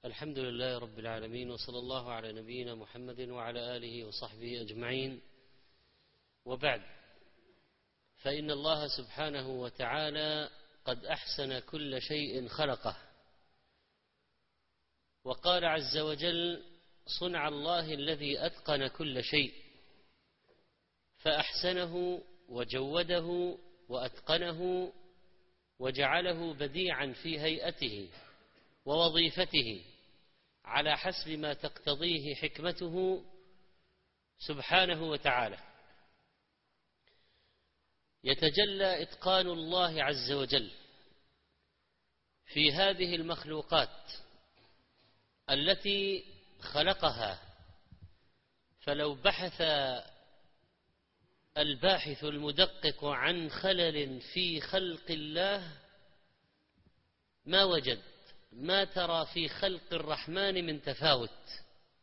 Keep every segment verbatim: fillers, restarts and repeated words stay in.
الحمد لله رب العالمين، وصلى الله على نبينا محمد وعلى آله وصحبه أجمعين، وبعد. فإن الله سبحانه وتعالى قد أحسن كل شيء خلقه، وقال عز وجل: صنع الله الذي أتقن كل شيء، فأحسنه وجوده وأتقنه وجعله بديعا في هيئته ووظيفته على حسب ما تقتضيه حكمته سبحانه وتعالى. يتجلى إتقان الله عز وجل في هذه المخلوقات التي خلقها، فلو بحث الباحث المدقق عن خلل في خلق الله ما وجد، ما ترى في خلق الرحمن من تفاوت.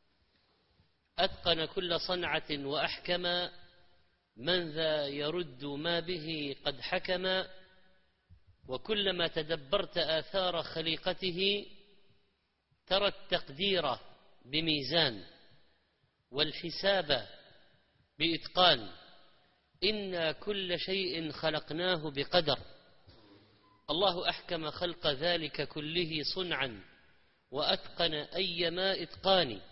أتقن كل صنعة وأحكم، من ذا يرد ما به قد حكم. وكلما تدبرت آثار خليقته ترى التقدير بميزان والحساب بإتقان. إنا كل شيء خلقناه بقدر. الله أحكم خلق ذلك كله صنعا، وأتقن أيما إتقان.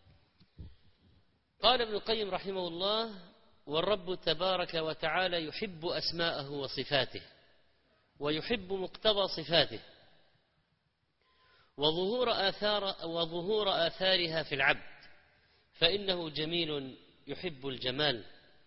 قال ابن القيم رحمه الله: والرب تبارك وتعالى يحب أسماءه وصفاته، ويحب مقتضى صفاته، وظهور آثار وظهور آثارها في العبد، فإنه جميل يحب الجمال،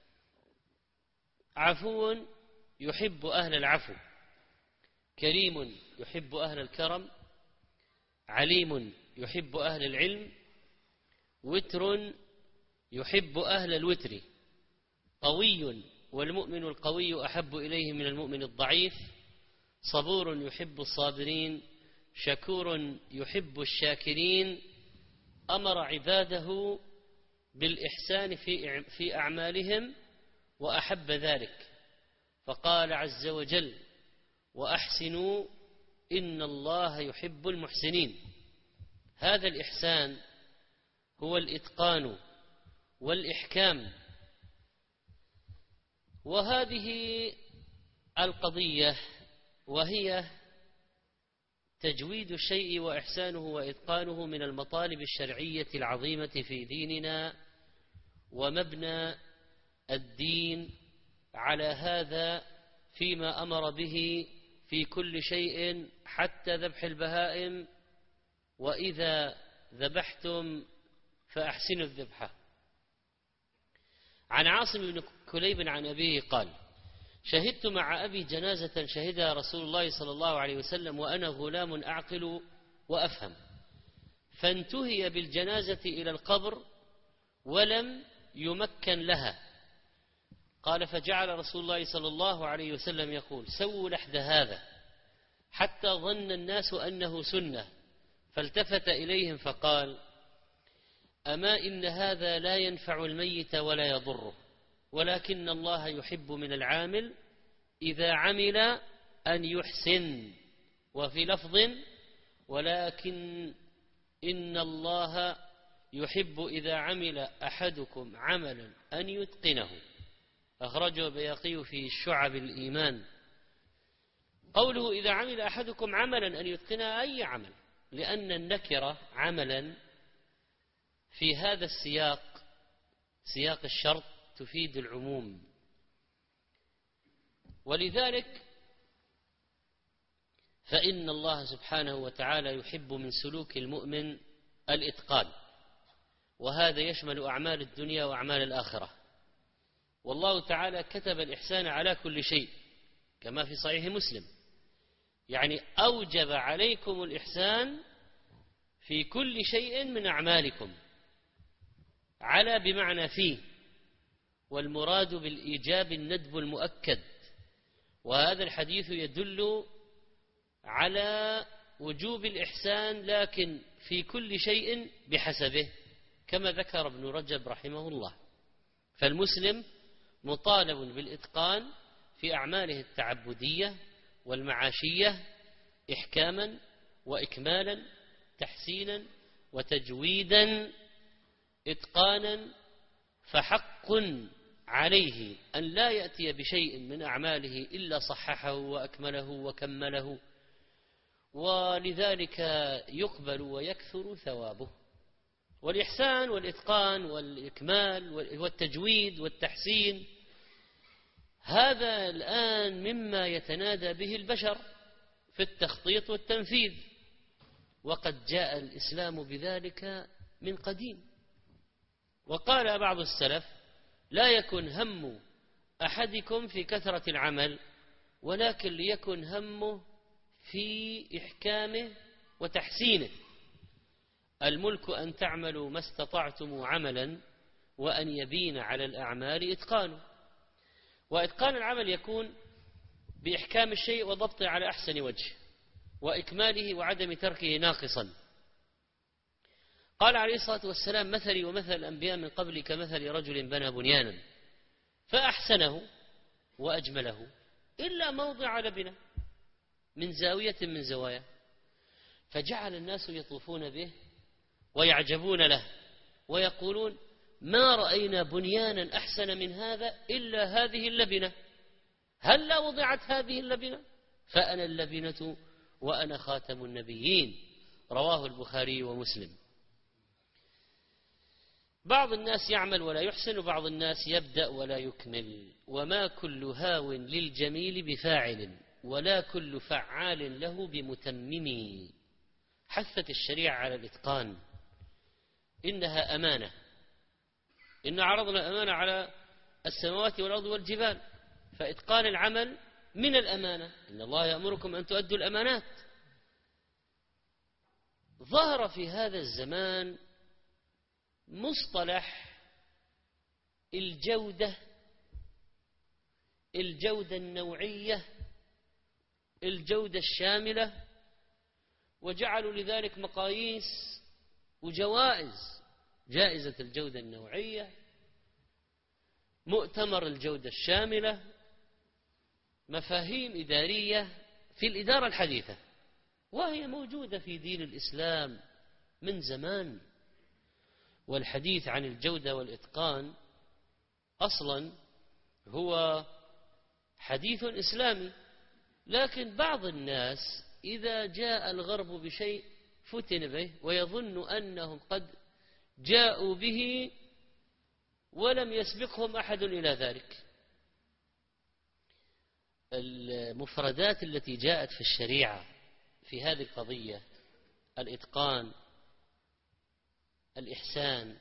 عفو يحب أهل العفو، كريم يحب أهل الكرم، عليم يحب أهل العلم، وتر يحب أهل الوتر، قوي والمؤمن القوي أحب إليه من المؤمن الضعيف، صبور يحب الصابرين، شكور يحب الشاكرين. أمر عباده بالإحسان في في أعمالهم وأحب ذلك، فقال عز وجل: وأحسنوا إن الله يحب المحسنين. هذا الإحسان هو الإتقان والإحكام. وهذه القضية وهي تجويد الشيء وإحسانه وإتقانه من المطالب الشرعية العظيمة في ديننا، ومبنى الدين على هذا فيما أمر به في كل شيء حتى ذبح البهائم: وإذا ذبحتم فأحسنوا الذبحة. عن عاصم بن كليب عن أبيه قال: شهدت مع أبي جنازة شهدها رسول الله صلى الله عليه وسلم وأنا غلام أعقل وأفهم، فانتهي بالجنازة إلى القبر ولم يمكن لها. قال: فجعل رسول الله صلى الله عليه وسلم يقول: سووا لحد هذا، حتى ظن الناس أنه سنة، فالتفت إليهم فقال: أما إن هذا لا ينفع الميت ولا يضره، ولكن الله يحب من العامل إذا عمل أن يحسن. وفي لفظ: ولكن إن الله يحب إذا عمل أحدكم عملا أن يتقنه. أخرجه بيقي في شعب الإيمان. قوله إذا عمل أحدكم عملا أن يتقنه أي عمل، لأن النكرة عملا في هذا السياق، سياق الشرط، تفيد العموم. ولذلك فإن الله سبحانه وتعالى يحب من سلوك المؤمن الإتقان، وهذا يشمل أعمال الدنيا وأعمال الآخرة. والله تعالى كتب الإحسان على كل شيء كما في صحيح مسلم، يعني أوجب عليكم الإحسان في كل شيء من أعمالكم. على بمعنى فيه، والمراد بالإيجاب الندب المؤكد. وهذا الحديث يدل على وجوب الإحسان، لكن في كل شيء بحسبه، كما ذكر ابن رجب رحمه الله. فالمسلم مطالب بالإتقان في أعماله التعبدية والمعاشية إحكاما وإكمالا، تحسينا وتجويدا إتقانا، فحق عليه أن لا يأتي بشيء من أعماله إلا صححه وأكمله وكمله، ولذلك يقبل ويكثر ثوابه. والإحسان والإتقان والإكمال والتجويد والتحسين هذا الآن مما يتنادى به البشر في التخطيط والتنفيذ، وقد جاء الإسلام بذلك من قديم. وقال بعض السلف: لا يكن هم أحدكم في كثرة العمل، ولكن ليكن همه في إحكامه وتحسينه. الملك أن تعملوا ما استطعتم عملا، وأن يبين على الأعمال إتقانه. وإتقان العمل يكون بإحكام الشيء وضبطه على أحسن وجه، وإكماله وعدم تركه ناقصا. قال عليه الصلاة والسلام: مثلي ومثل الأنبياء من قبل كمثل رجل بنى بنيانا فأحسنه وأجمله إلا موضع لبنة من زاوية من زوايا، فجعل الناس يطوفون به ويعجبون له ويقولون: ما رأينا بنيانا أحسن من هذا إلا هذه اللبنة، هل لا وضعت هذه اللبنة؟ فأنا اللبنة وأنا خاتم النبيين. رواه البخاري ومسلم. بعض الناس يعمل ولا يحسن، وبعض الناس يبدأ ولا يكمل. وما كل هاو للجميل بفاعل، ولا كل فعال له بمتمم. حثت الشريعة على الإتقان، إنها أمانة، إن عرضنا أمانة على السماوات والأرض والجبال، فإتقان العمل من الأمانة. إن الله يأمركم أن تؤدوا الأمانات. ظهر في هذا الزمان مصطلح الجودة، الجودة النوعية، الجودة الشاملة، وجعلوا لذلك مقاييس وجوائز: جائزة الجودة النوعية، مؤتمر الجودة الشاملة، مفاهيم إدارية في الإدارة الحديثة، وهي موجودة في دين الإسلام من زمان. والحديث عن الجودة والإتقان أصلا هو حديث إسلامي، لكن بعض الناس إذا جاء الغرب بشيء فتن به ويظن أنهم قد جاءوا به ولم يسبقهم أحد إلى ذلك. المفردات التي جاءت في الشريعة في هذه القضية: الإتقان، الإحسان،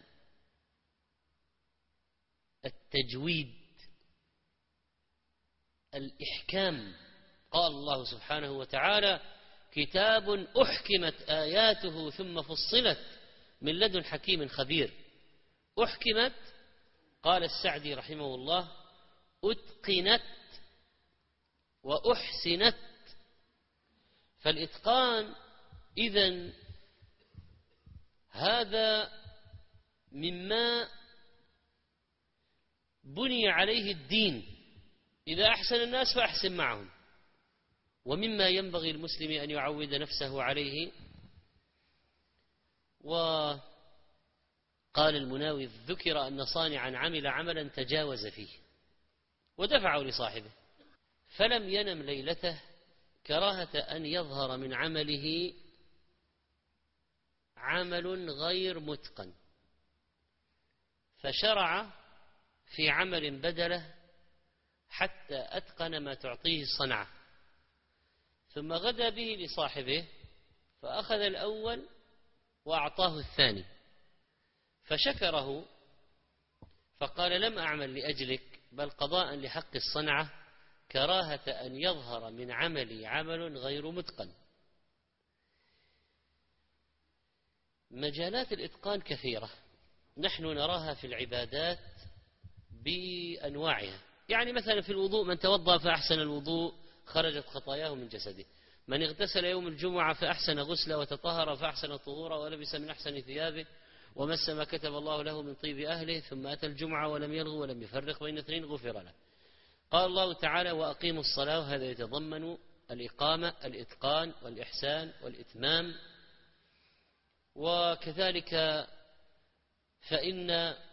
التجويد، الإحكام. قال الله سبحانه وتعالى: كتاب أحكمت آياته ثم فصلت من لدن حكيم خبير. أحكمت، قال السعدي رحمه الله: أتقنت وأحسنت. فالإتقان إذن هذا مما بني عليه الدين، إذا أحسن الناس فأحسن معهم. ومما ينبغي المسلم أن يعود نفسه عليه. وقال المناوي: ذكر أن صانعا عمل عملا تجاوز فيه ودفعه لصاحبه، فلم ينم ليلته كراهة أن يظهر من عمله عمل غير متقن، فشرع في عمل بدله حتى أتقن ما تعطيه الصنعة، ثم غدا به لصاحبه فأخذ الأول وأعطاه الثاني، فشكره فقال: لم أعمل لأجلك، بل قضاء لحق الصنعة، كراهة أن يظهر من عملي عمل غير متقن. مجالات الإتقان كثيرة، نحن نراها في العبادات بأنواعها. يعني مثلا في الوضوء: من توضأ فأحسن الوضوء خرجت خطاياه من جسده. من اغتسل يوم الجمعة فأحسن غسله وتطهر فأحسن طهوره ولبس من أحسن ثيابه ومس ما كتب الله له من طيب أهله، ثم أتى الجمعة ولم يلغو ولم يفرق بين اثنين غفر له. قال الله تعالى: وأقيموا الصلاة، وهذا يتضمن الإقامة، الإتقان والإحسان والإتمام. وكذلك فإن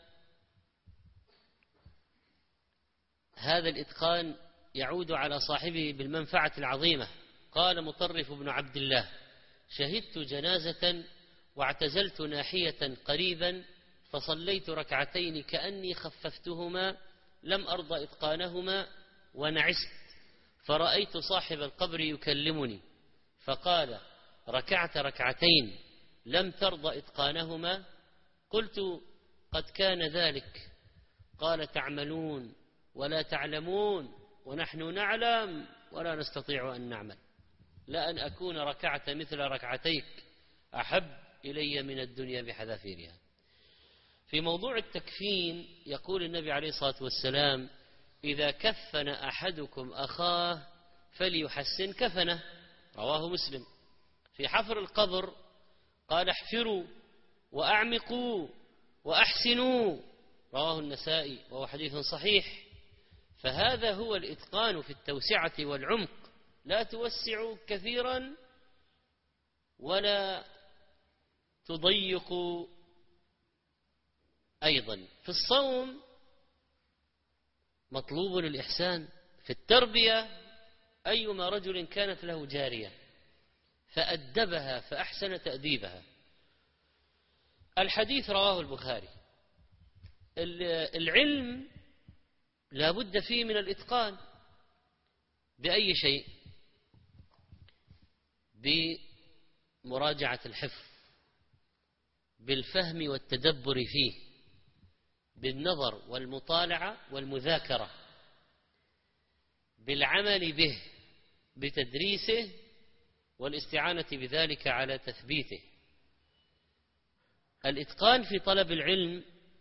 هذا الإتقان يعود على صاحبه بالمنفعة العظيمة. قال مطرف بن عبد الله: شهدت جنازة واعتزلت ناحية قريبا فصليت ركعتين كأني خففتهما لم أرضى إتقانهما ونعست، فرأيت صاحب القبر يكلمني فقال: ركعت ركعتين لم ترضى إتقانهما؟ قلت: قد كان ذلك. قال: تعملون ولا تعلمون ونحن نعلم ولا نستطيع أن نعمل، لأن أكون ركعت مثل ركعتيك أحب إلي من الدنيا بحذافيرها. في موضوع التكفين يقول النبي عليه الصلاة والسلام: إذا كفن أحدكم أخاه فليحسن كفنه، رواه مسلم. في حفر القبر قال: احفروا وأعمقوا وأحسنوا، رواه النسائي وهو حديث صحيح. فهذا هو الإتقان في التوسعة والعمق، لا توسعوا كثيرا ولا تضيقوا. أيضا في الصوم مطلوب الإحسان. في التربية أيما رجل كانت له جارية فأدبها فأحسن تأديبها. الحديث رواه البخاري. العلم لا بد فيه من الإتقان بأي شيء، بمراجعة الحفظ، بالفهم والتدبر فيه، بالنظر والمطالعة والمذاكرة، بالعمل به، بتدريسه والاستعانة بذلك على تثبيته. الإتقان في طلب العلم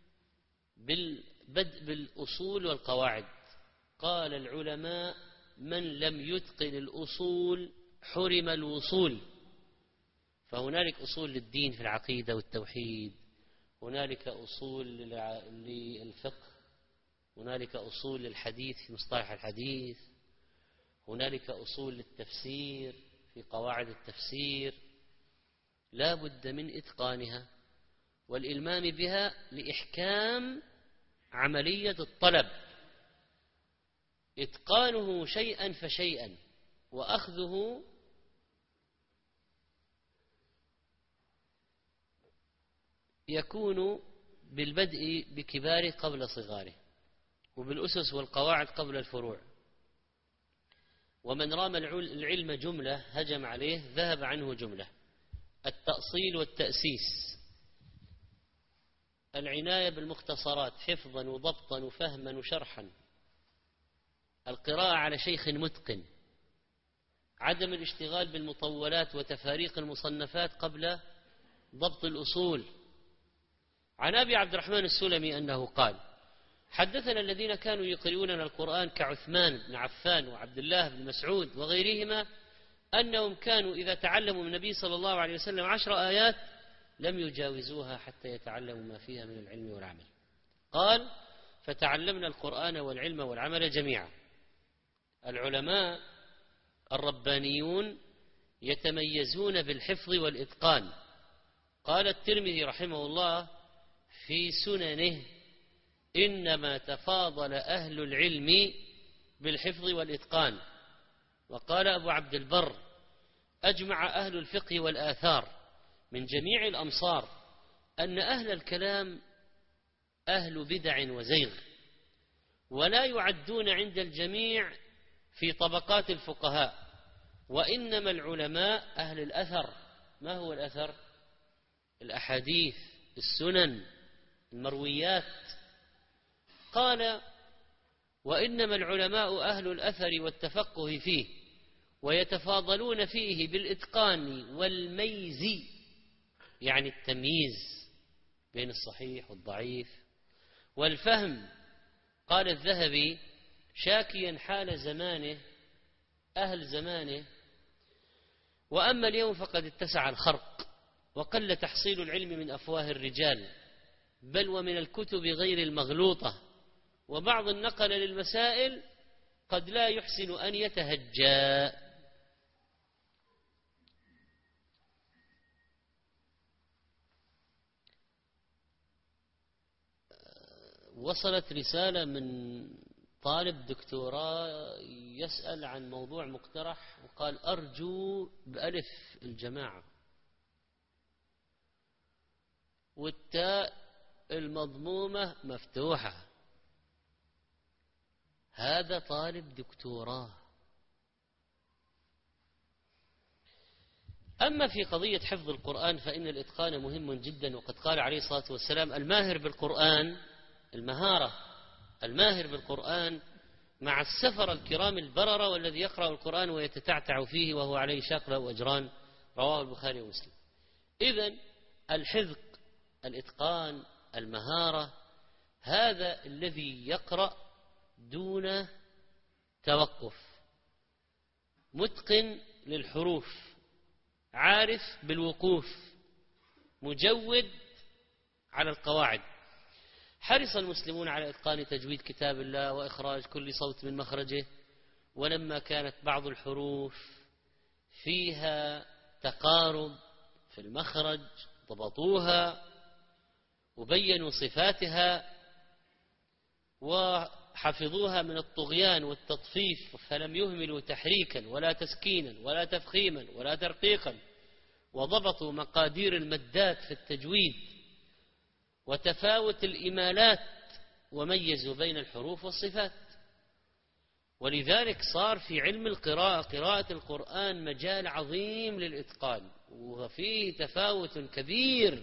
بالبدء بالأصول والقواعد. قال العلماء: من لم يتقن الأصول حرم الوصول. فهنالك أصول للدين في العقيدة والتوحيد، هنالك أصول للفقه، هنالك أصول للحديث في مصطلح الحديث، هنالك أصول للتفسير في قواعد التفسير. لا بد من إتقانها والإلمام بها لإحكام عملية الطلب. إتقانه شيئا فشيئا، وأخذه يكون بالبدء بكباره قبل صغاره، وبالأسس والقواعد قبل الفروع. ومن رام العلم جملة هجم عليه ذهب عنه جملة. التأصيل والتأسيس، العناية بالمختصرات حفظا وضبطا وفهما وشرحا، القراءة على شيخ متقن، عدم الاشتغال بالمطولات وتفاريق المصنفات قبل ضبط الأصول. عن أبي عبد الرحمن السلمي أنه قال: حدثنا الذين كانوا يقرؤوننا القرآن كعثمان بن عفان وعبد الله بن مسعود وغيرهما أنهم كانوا إذا تعلموا من النبي صلى الله عليه وسلم عشر آيات لم يجاوزوها حتى يتعلموا ما فيها من العلم والعمل. قال: فتعلمنا القرآن والعلم والعمل جميعا. العلماء الربانيون يتميزون بالحفظ والإتقان. قال الترمذي رحمه الله في سننه: إنما تفاضل أهل العلم بالحفظ والإتقان. وقال أبو عبد البر: أجمع أهل الفقه والآثار من جميع الأمصار أن أهل الكلام أهل بدع وزيغ، ولا يعدون عند الجميع في طبقات الفقهاء، وإنما العلماء أهل الأثر. ما هو الأثر؟ الأحاديث، السنن، المرويات. قال: وإنما العلماء أهل الأثر والتفقه فيه، ويتفاضلون فيه بالإتقان والميز، يعني التمييز بين الصحيح والضعيف، والفهم. قال الذهبي شاكيا حال زمانه أهل زمانه: وأما اليوم فقد اتسع الخرق، وقل تحصيل العلم من أفواه الرجال، بل ومن الكتب غير المغلوطة، وبعض النقل للمسائل قد لا يحسن أن يتهجى. وصلت رسالة من طالب دكتوراه يسأل عن موضوع مقترح وقال أرجو بألف الجماعة والتاء المضمومة مفتوحة. هذا طالب دكتوراه. أما في قضية حفظ القرآن فإن الإتقان مهم جدا، وقد قال عليه الصلاة والسلام الماهر بالقرآن، المهارة الماهر بالقرآن مع السفر الكرام البررة والذي يقرأ القرآن ويتتعتع فيه وهو عليه شاق له أجران، رواه البخاري ومسلم. إذن الحذق، الإتقان، المهارة، هذا الذي يقرأ دون توقف، متقن للحروف، عارف بالوقوف، مجود على القواعد. حرص المسلمون على إتقان تجويد كتاب الله وإخراج كل صوت من مخرجه، ولما كانت بعض الحروف فيها تقارب في المخرج ضبطوها وبينوا صفاتها وحفظوها من الطغيان والتطفيف، فلم يهملوا تحريكا ولا تسكينا ولا تفخيما ولا ترقيقا، وضبطوا مقادير المدات في التجويد وتفاوت الإمالات، وميزوا بين الحروف والصفات. ولذلك صار في علم القراءة، قراءة القرآن، مجال عظيم للإتقان، وفيه تفاوت كبير،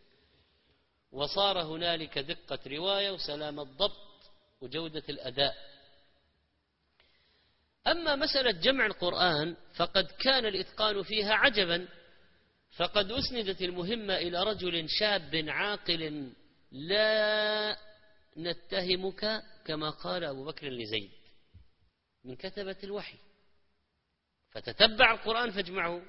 وصار هنالك دقة رواية وسلامة ضبط وجودة الأداء. أما مسألة جمع القرآن فقد كان الإتقان فيها عجبا، فقد أسندت المهمة إلى رجل شاب عاقل لا نتهمك كما قال أبو بكر لزيد من كتبة الوحي، فتتبع القرآن فاجمعه.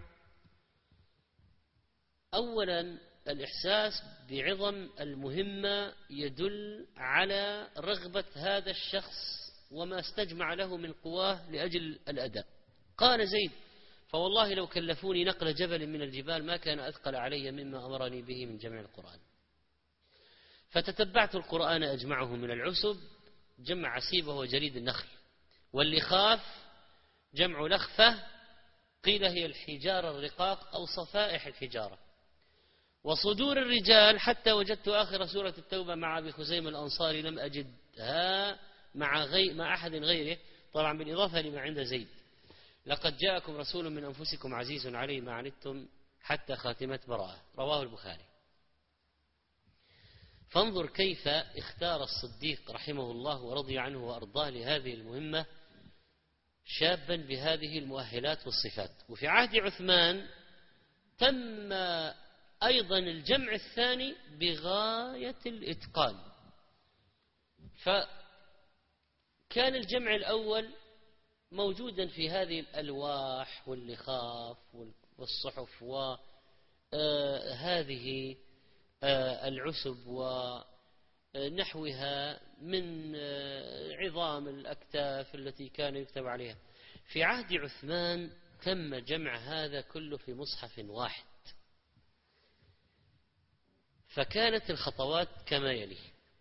أولا الإحساس بعظم المهمة يدل على رغبة هذا الشخص وما استجمع له من قواه لأجل الأداء. قال زيد فوالله لو كلفوني نقل جبل من الجبال ما كان أثقل علي مما أمرني به من جمع القرآن. فتتبعت القرآن أجمعه من العسب جمع عسيبه وجريد النخل، واللخاف جمع لخفة قيل هي الحجارة الرقاق أو صفائح الحجارة، وصدور الرجال حتى وجدت آخر سورة التوبة مع أبي خزيمة الأنصاري لم أجدها مع, غي مع أحد غيره، طبعا بالإضافة لما عند زيد. لقد جاءكم رسول من أنفسكم عزيز عليه ما عنتم حتى خاتمة براءة، رواه البخاري. فانظر كيف اختار الصديق رحمه الله ورضي عنه وأرضاه لهذه المهمة شابا بهذه المؤهلات والصفات. وفي عهد عثمان تم أيضا الجمع الثاني بغاية الإتقان، فكان الجمع الأول موجودا في هذه الألواح واللخاف والصحف وهذه العسب ونحوها من عظام الأكتاف التي كان يكتب عليها. في عهد عثمان تم جمع هذا كله في مصحف واحد، فكانت الخطوات كما يلي: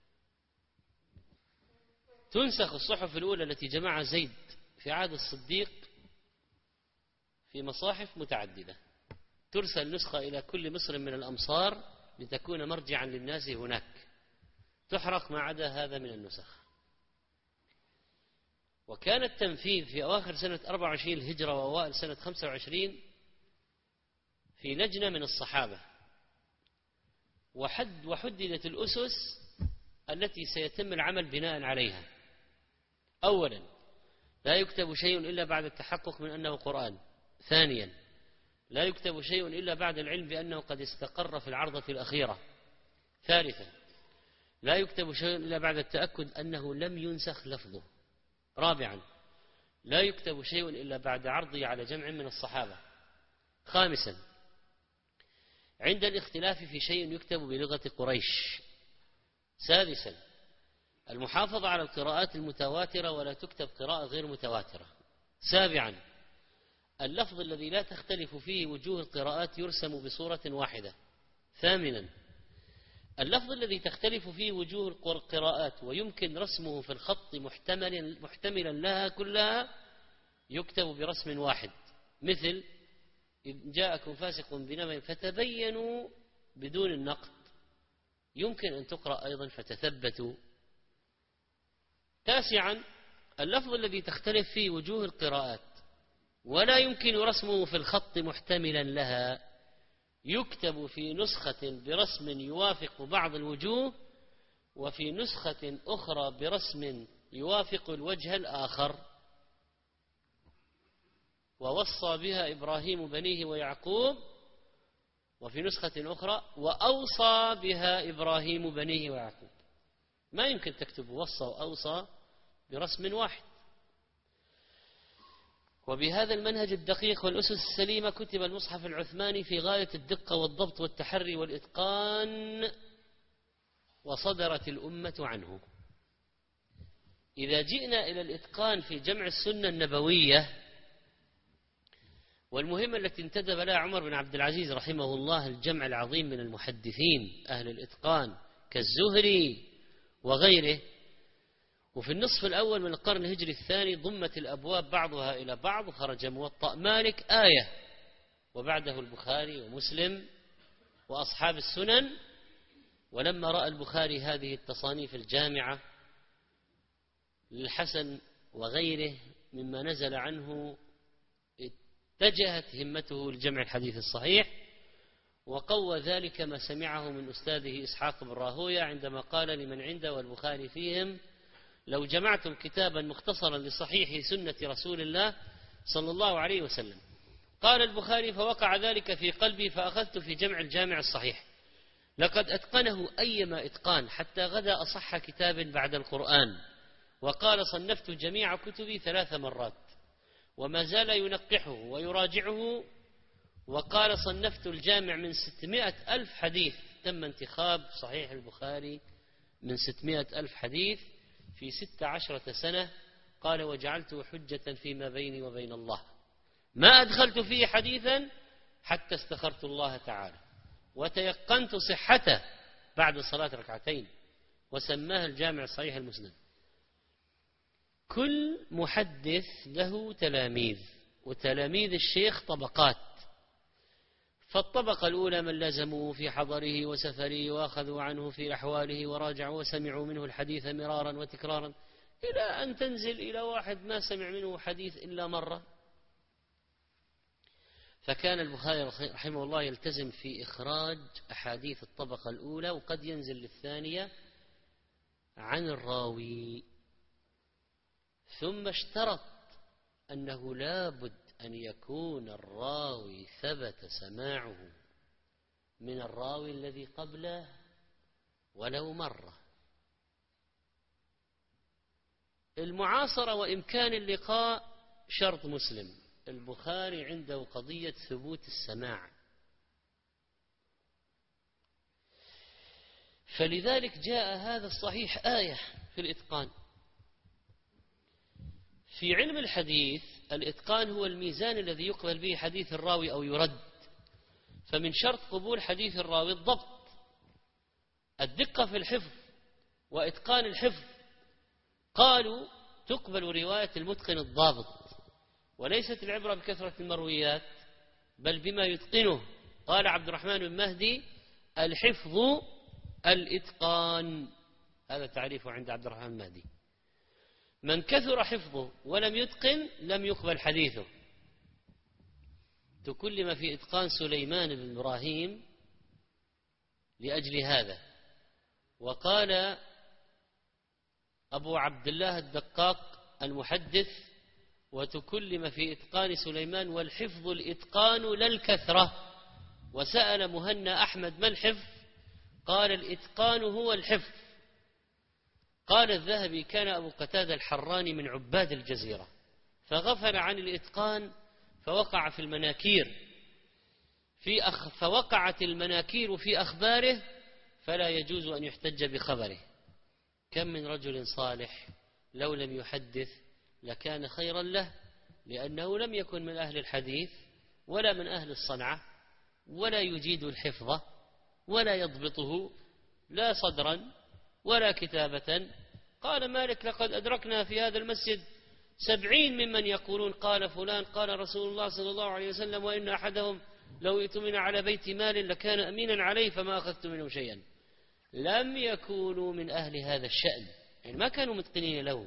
تنسخ الصحف الأولى التي جمعها زيد في عهد الصديق في مصاحف متعددة، ترسل نسخة إلى كل مصر من الأمصار لتكون مرجعا للناس هناك، تحرق ما عدا هذا من النسخ. وكان التنفيذ في أواخر سنة أربعة وعشرين الهجرة وأوائل سنة خمسة وعشرين في لجنة من الصحابة، وحد وحددت الأسس التي سيتم العمل بناء عليها. أولا لا يكتب شيء إلا بعد التحقق من أنه قرآن. ثانيا لا يكتب شيء إلا بعد العلم بأنه قد استقر في العرضة الأخيرة. ثالثا لا يكتب شيء إلا بعد التأكد أنه لم ينسخ لفظه. رابعا لا يكتب شيء إلا بعد عرضه على جمع من الصحابة. خامسا عند الاختلاف في شيء يكتب بلغة قريش. سادسا المحافظة على القراءات المتواترة ولا تكتب قراءة غير متواترة. سابعا اللفظ الذي لا تختلف فيه وجوه القراءات يرسم بصورة واحدة. ثامنا اللفظ الذي تختلف فيه وجوه القراءات ويمكن رسمه في الخط محتملا, محتملا لها كلها يكتب برسم واحد، مثل إذ جاءكم فاسق بنبأ فتبينوا بدون النقد، يمكن أن تقرأ أيضا فتثبتوا. تاسعا اللفظ الذي تختلف فيه وجوه القراءات ولا يمكن رسمه في الخط محتملا لها يكتب في نسخة برسم يوافق بعض الوجوه وفي نسخة أخرى برسم يوافق الوجه الآخر. ووصى بها إبراهيم بنيه ويعقوب، وفي نسخة أخرى وأوصى بها إبراهيم بنيه ويعقوب. ما يمكن تكتب وصى وأوصى برسم واحد. وبهذا المنهج الدقيق والأسس السليمة كتب المصحف العثماني في غاية الدقة والضبط والتحري والإتقان، وصدرت الأمة عنه. إذا جئنا إلى الإتقان في جمع السنة النبوية والمهمة التي انتدب لها عمر بن عبد العزيز رحمه الله الجمع العظيم من المحدثين أهل الإتقان كالزهري وغيره، وفي النصف الأول من القرن الهجري الثاني ضمت الأبواب بعضها إلى بعض وخرج موطأ مالك آية، وبعده البخاري ومسلم وأصحاب السنن. ولما رأى البخاري هذه التصانيف الجامعة للحسن وغيره مما نزل عنه اتجهت همته لجمع الحديث الصحيح، وقوى ذلك ما سمعه من أستاذه إسحاق بن راهوية عندما قال لمن عنده والبخاري فيهم: لو جمعتم كتابا مختصرا لصحيح سنة رسول الله صلى الله عليه وسلم. قال البخاري: فوقع ذلك في قلبي فأخذت في جمع الجامع الصحيح، لقد أتقنه أيما إتقان حتى غدا أصح كتاب بعد القرآن. وقال: صنفت جميع كتبي ثلاث مرات وما زال ينقحه ويراجعه. وقال: صنفت الجامع من ستمائة ألف حديث، تم انتخاب صحيح البخاري من ستمائة ألف حديث في ست عشرة سنة. قال: وجعلته حجة فيما بيني وبين الله، ما أدخلت فيه حديثا حتى استخرت الله تعالى وتيقنت صحته بعد صلاة ركعتين، وسماه الجامع الصحيح المسند. كل محدث له تلاميذ، وتلاميذ الشيخ طبقات، فالطبقة الأولى من لازموه في حضره وسفره وأخذوا عنه في أحواله وراجعوا وسمعوا منه الحديث مرارا وتكرارا، إلى أن تنزل إلى واحد ما سمع منه حديث إلا مرة. فكان البخاري رحمه الله يلتزم في إخراج أحاديث الطبقة الأولى، وقد ينزل للثانية عن الراوي. ثم اشترط أنه لا بد أن يكون الراوي ثبت سماعه من الراوي الذي قبله ولو مرة. المعاصرة وإمكان اللقاء شرط مسلم. البخاري عنده قضية ثبوت السماع، فلذلك جاء هذا الصحيح آية في الإتقان. في علم الحديث الإتقان هو الميزان الذي يقبل به حديث الراوي أو يرد، فمن شرط قبول حديث الراوي الضبط، الدقة في الحفظ وإتقان الحفظ. قالوا تقبل رواية المتقن الضابط، وليست العبرة بكثرة المرويات بل بما يتقنه. قال عبد الرحمن بن مهدي: الحفظ الإتقان، هذا تعريفه عند عبد الرحمن بن مهدي. من كثر حفظه ولم يتقن لم يقبل حديثه. تكلم في إتقان سليمان بن إبراهيم لأجل هذا. وقال أبو عبد الله الدقاق المحدث: وتكلم في إتقان سليمان والحفظ الإتقان لا الكثرة. وسأل مهنا أحمد: ما الحفظ؟ قال: الإتقان هو الحفظ. قال الذهبي: كان أبو قتادة الحراني من عباد الجزيرة فغفل عن الإتقان فوقع في المناكير في أخ فوقعت المناكير في أخباره فلا يجوز أن يحتج بخبره. كم من رجل صالح لو لم يحدث لكان خيرا له، لأنه لم يكن من أهل الحديث ولا من أهل الصنعة ولا يجيد الحفظ ولا يضبطه، لا صدرا ولا كتابة. قال مالك لقد أدركنا في هذا المسجد سبعين ممن يقولون قال فلان قال رسول الله صلى الله عليه وسلم وإن أحدهم لو ائتمن على بيت مال لكان أمينا عليه فما أخذت منه شيئا. لم يكونوا من أهل هذا الشأن، يعني ما كانوا متقنين له.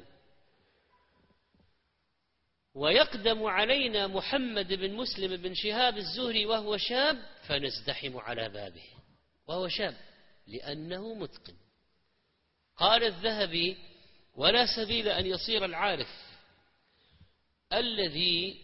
ويقدم علينا محمد بن مسلم بن شهاب الزهري وهو شاب فنزدحم على بابه وهو شاب لأنه متقن. قال الذهبي ولا سبيل أن يصير العارف الذي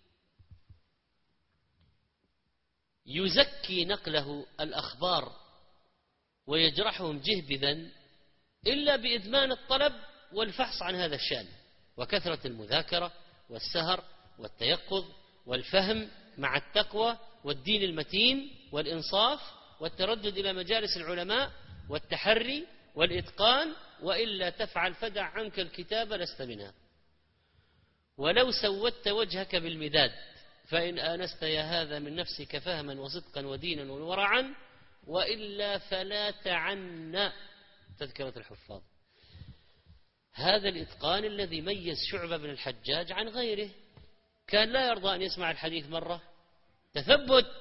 يزكي نقله الأخبار ويجرحهم جهبذا إلا بإدمان الطلب والفحص عن هذا الشأن وكثرة المذاكرة والسهر والتيقظ والفهم مع التقوى والدين المتين والإنصاف والتردد إلى مجالس العلماء والتحري والإتقان، وإلا تفعل فدع عنك الكتاب لست منها. ولو سودت وجهك بالمداد فإن آنست يا هذا من نفسك فهما وصدقا ودينا وورعا، وإلا فلا تعنا. تذكرة الحفاظ. هذا الإتقان الذي ميز شعبة بن الحجاج عن غيره، كان لا يرضى أن يسمع الحديث مرة. تثبت.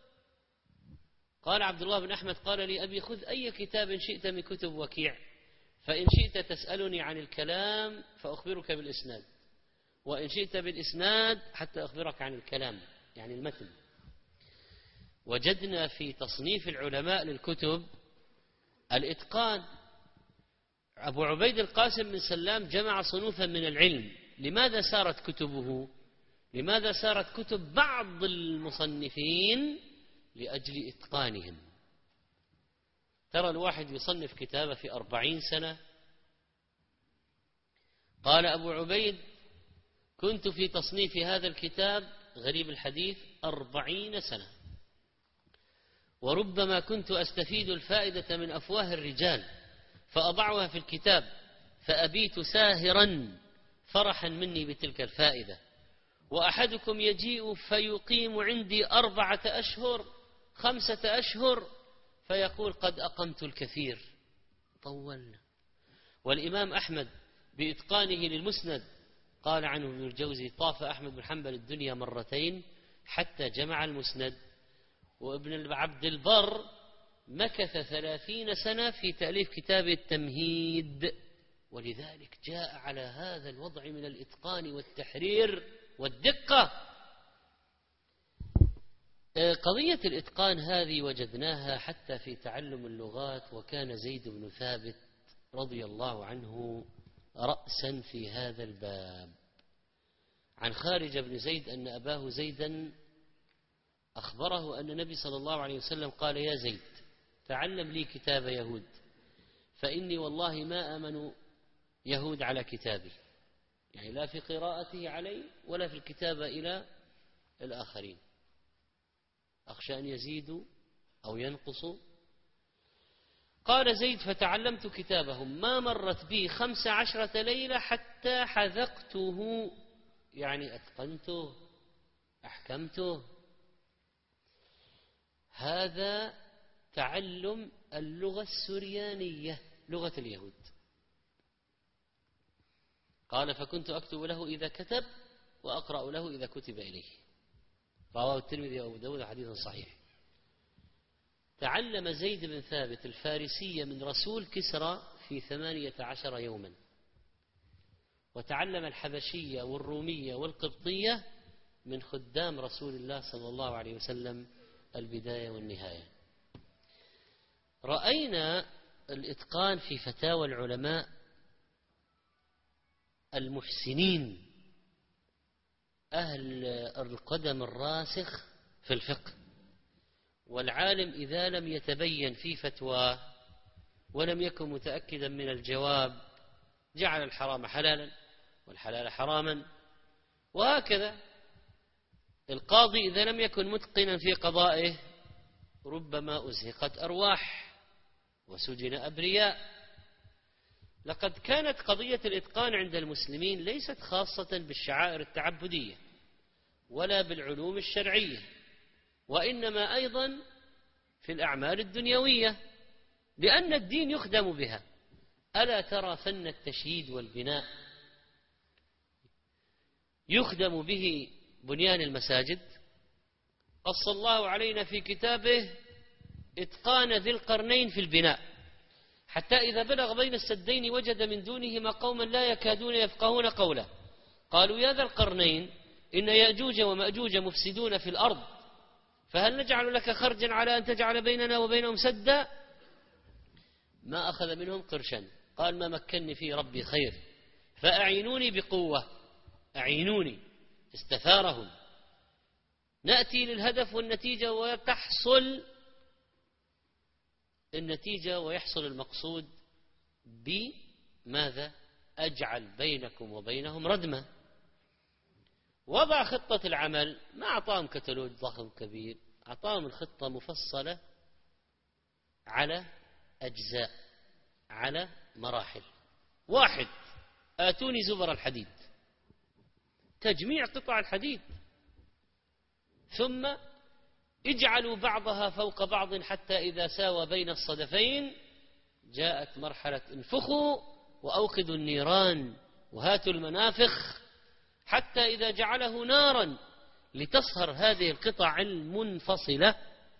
قال عبد الله بن أحمد قال لي أبي خذ أي كتاب شئت من كتب وكيع، فإن شئت تسألني عن الكلام فأخبرك بالإسناد، وإن شئت بالإسناد حتى أخبرك عن الكلام يعني المتن. وجدنا في تصنيف العلماء للكتب الإتقان. أبو عبيد القاسم بن سلام جمع صنوفا من العلم. لماذا سارت كتبه؟ لماذا سارت كتب بعض المصنفين؟ لأجل إتقانهم. ترى الواحد يصنف كتابه في أربعين سنة. قال أبو عبيد كنت في تصنيف هذا الكتاب غريب الحديث أربعين سنة، وربما كنت أستفيد الفائدة من أفواه الرجال فأضعها في الكتاب فأبيت ساهرا فرحا مني بتلك الفائدة، وأحدكم يجيء فيقيم عندي أربعة أشهر خمسة أشهر فيقول قد أقمت الكثير. طولنا. والإمام أحمد بإتقانه للمسند قال عنه ابن الجوزي طاف أحمد بن حنبل الدنيا مرتين حتى جمع المسند. وابن عبد البر مكث ثلاثين سنة في تأليف كتاب التمهيد، ولذلك جاء على هذا الوضع من الإتقان والتحرير والدقة. قضية الإتقان هذه وجدناها حتى في تعلم اللغات، وكان زيد بن ثابت رضي الله عنه رأسا في هذا الباب. عن خارج بن زيد أن أباه زيدا أخبره أن النبي صلى الله عليه وسلم قال يا زيد تعلم لي كتاب يهود فإني والله ما آمن يهود على كتابي، يعني لا في قراءته علي ولا في الكتابة إلى الآخرين، أخشى أن يزيدوا أو ينقصوا. قال زيد فتعلمت كتابهم ما مرت بي خمس عشرة ليلة حتى حذقته، يعني أتقنته أحكمته. هذا تعلم اللغة السريانية لغة اليهود. قال فكنت أكتب له إذا كتب وأقرأ له إذا كتب إليه. رواه الترمذي وأبو داود حديث صحيح. تعلم زيد بن ثابت الفارسية من رسول كسرى في ثمانية عشر يوما، وتعلم الحبشية والرومية والقبطية من خدام رسول الله صلى الله عليه وسلم البداية والنهاية. رأينا الإتقان في فتاوى العلماء المحسنين أهل القدم الراسخ في الفقه. والعالم إذا لم يتبين في فتوى ولم يكن متأكدا من الجواب جعل الحرام حلالا والحلال حراما، وهكذا. القاضي إذا لم يكن متقنا في قضائه ربما أزهقت أرواح وسجن أبرياء. لقد كانت قضية الإتقان عند المسلمين ليست خاصة بالشعائر التعبدية ولا بالعلوم الشرعية، وإنما أيضا في الأعمال الدنيوية. لأن الدين يخدم بها. ألا ترى فن التشييد والبناء يخدم به بنيان المساجد؟ قص الله علينا في كتابه إتقان ذي القرنين في البناء، حتى إذا بلغ بين السدين وجد من دونهما قوما لا يكادون يفقهون قولا قالوا يا ذا القرنين إن يأجوج ومأجوج مفسدون في الأرض فهل نجعل لك خرجا على أن تجعل بيننا وبينهم سدا؟ ما أخذ منهم قرشا، قال ما مكنني فيه ربي خير فأعينوني بقوة. أعينوني، استثارهم. نأتي للهدف والنتيجة وتحصل النتيجة ويحصل المقصود بماذا؟ أجعل بينكم وبينهم ردمة. وضع خطة العمل، ما أعطاهم كتالوج ضخم كبير، أعطاهم الخطة مفصلة على أجزاء، على مراحل. واحد، آتوني زبر الحديد، تجميع قطع الحديد، ثم اجعلوا بعضها فوق بعض حتى إذا ساوى بين الصدفين جاءت مرحلة انفخوا وأوقدوا النيران وهاتوا المنافخ حتى إذا جعله نارا لتصهر هذه القطع المنفصلة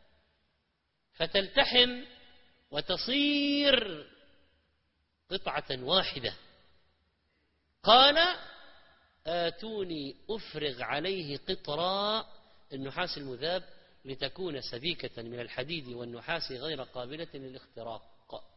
فتلتحم وتصير قطعة واحدة. قال آتوني أفرغ عليه قطرا، النحاس المذاب، لتكون سبيكة من الحديد والنحاس غير قابلة للاختراق.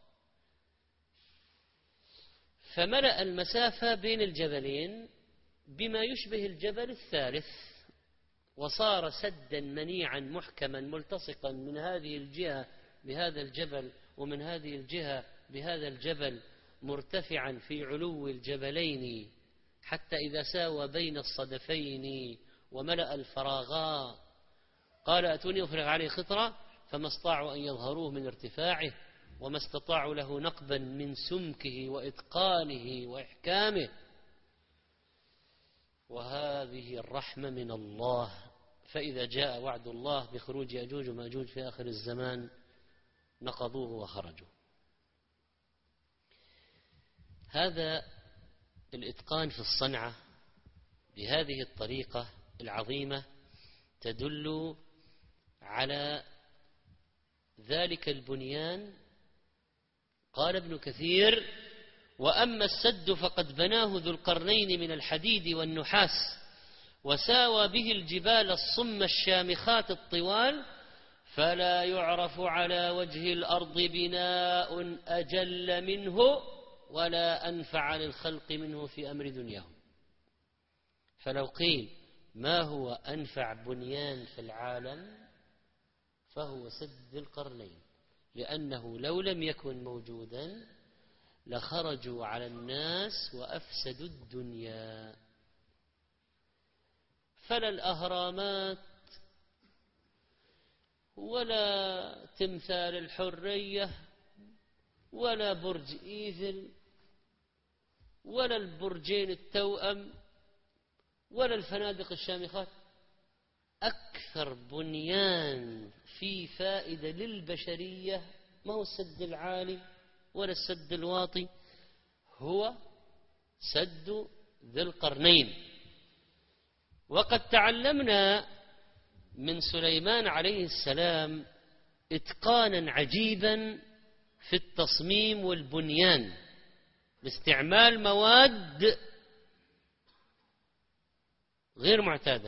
فملأ المسافة بين الجبلين بما يشبه الجبل الثالث، وصار سدا منيعا محكما ملتصقا من هذه الجهة بهذا الجبل ومن هذه الجهة بهذا الجبل، مرتفعا في علو الجبلين حتى إذا ساوى بين الصدفين وملأ الفراغا. قال أتوني أفرغ عليه خطرا فما استطاعوا أن يظهروه من ارتفاعه وما استطاعوا له نقبا من سمكه وإتقانه وإحكامه. وهذه الرحمة من الله. فإذا جاء وعد الله بخروج يأجوج ومأجوج في آخر الزمان نقضوه وخرجوا. هذا الإتقان في الصنعة بهذه الطريقة العظيمة تدل على ذلك البنيان. قال ابن كثير: وأما السد فقد بناه ذو القرنين من الحديد والنحاس وساوى به الجبال الصم الشامخات الطوال، فلا يعرف على وجه الأرض بناء أجل منه ولا أنفع للخلق منه في أمر دنياهم. فلو قيل ما هو أنفع بنيان في العالم فهو سد ذي القرنين، لأنه لو لم يكن موجودا لخرجوا على الناس وأفسدوا الدنيا. فلا الأهرامات ولا تمثال الحرية ولا برج إيفل ولا البرجين التوأم ولا الفنادق الشامخات، أكثر بنيان في فائدة للبشرية ما هو السد العالي ولا السد الواطي، هو سد ذي القرنين. وقد تعلمنا من سليمان عليه السلام إتقانا عجيبا في التصميم والبنيان باستعمال مواد غير معتادة،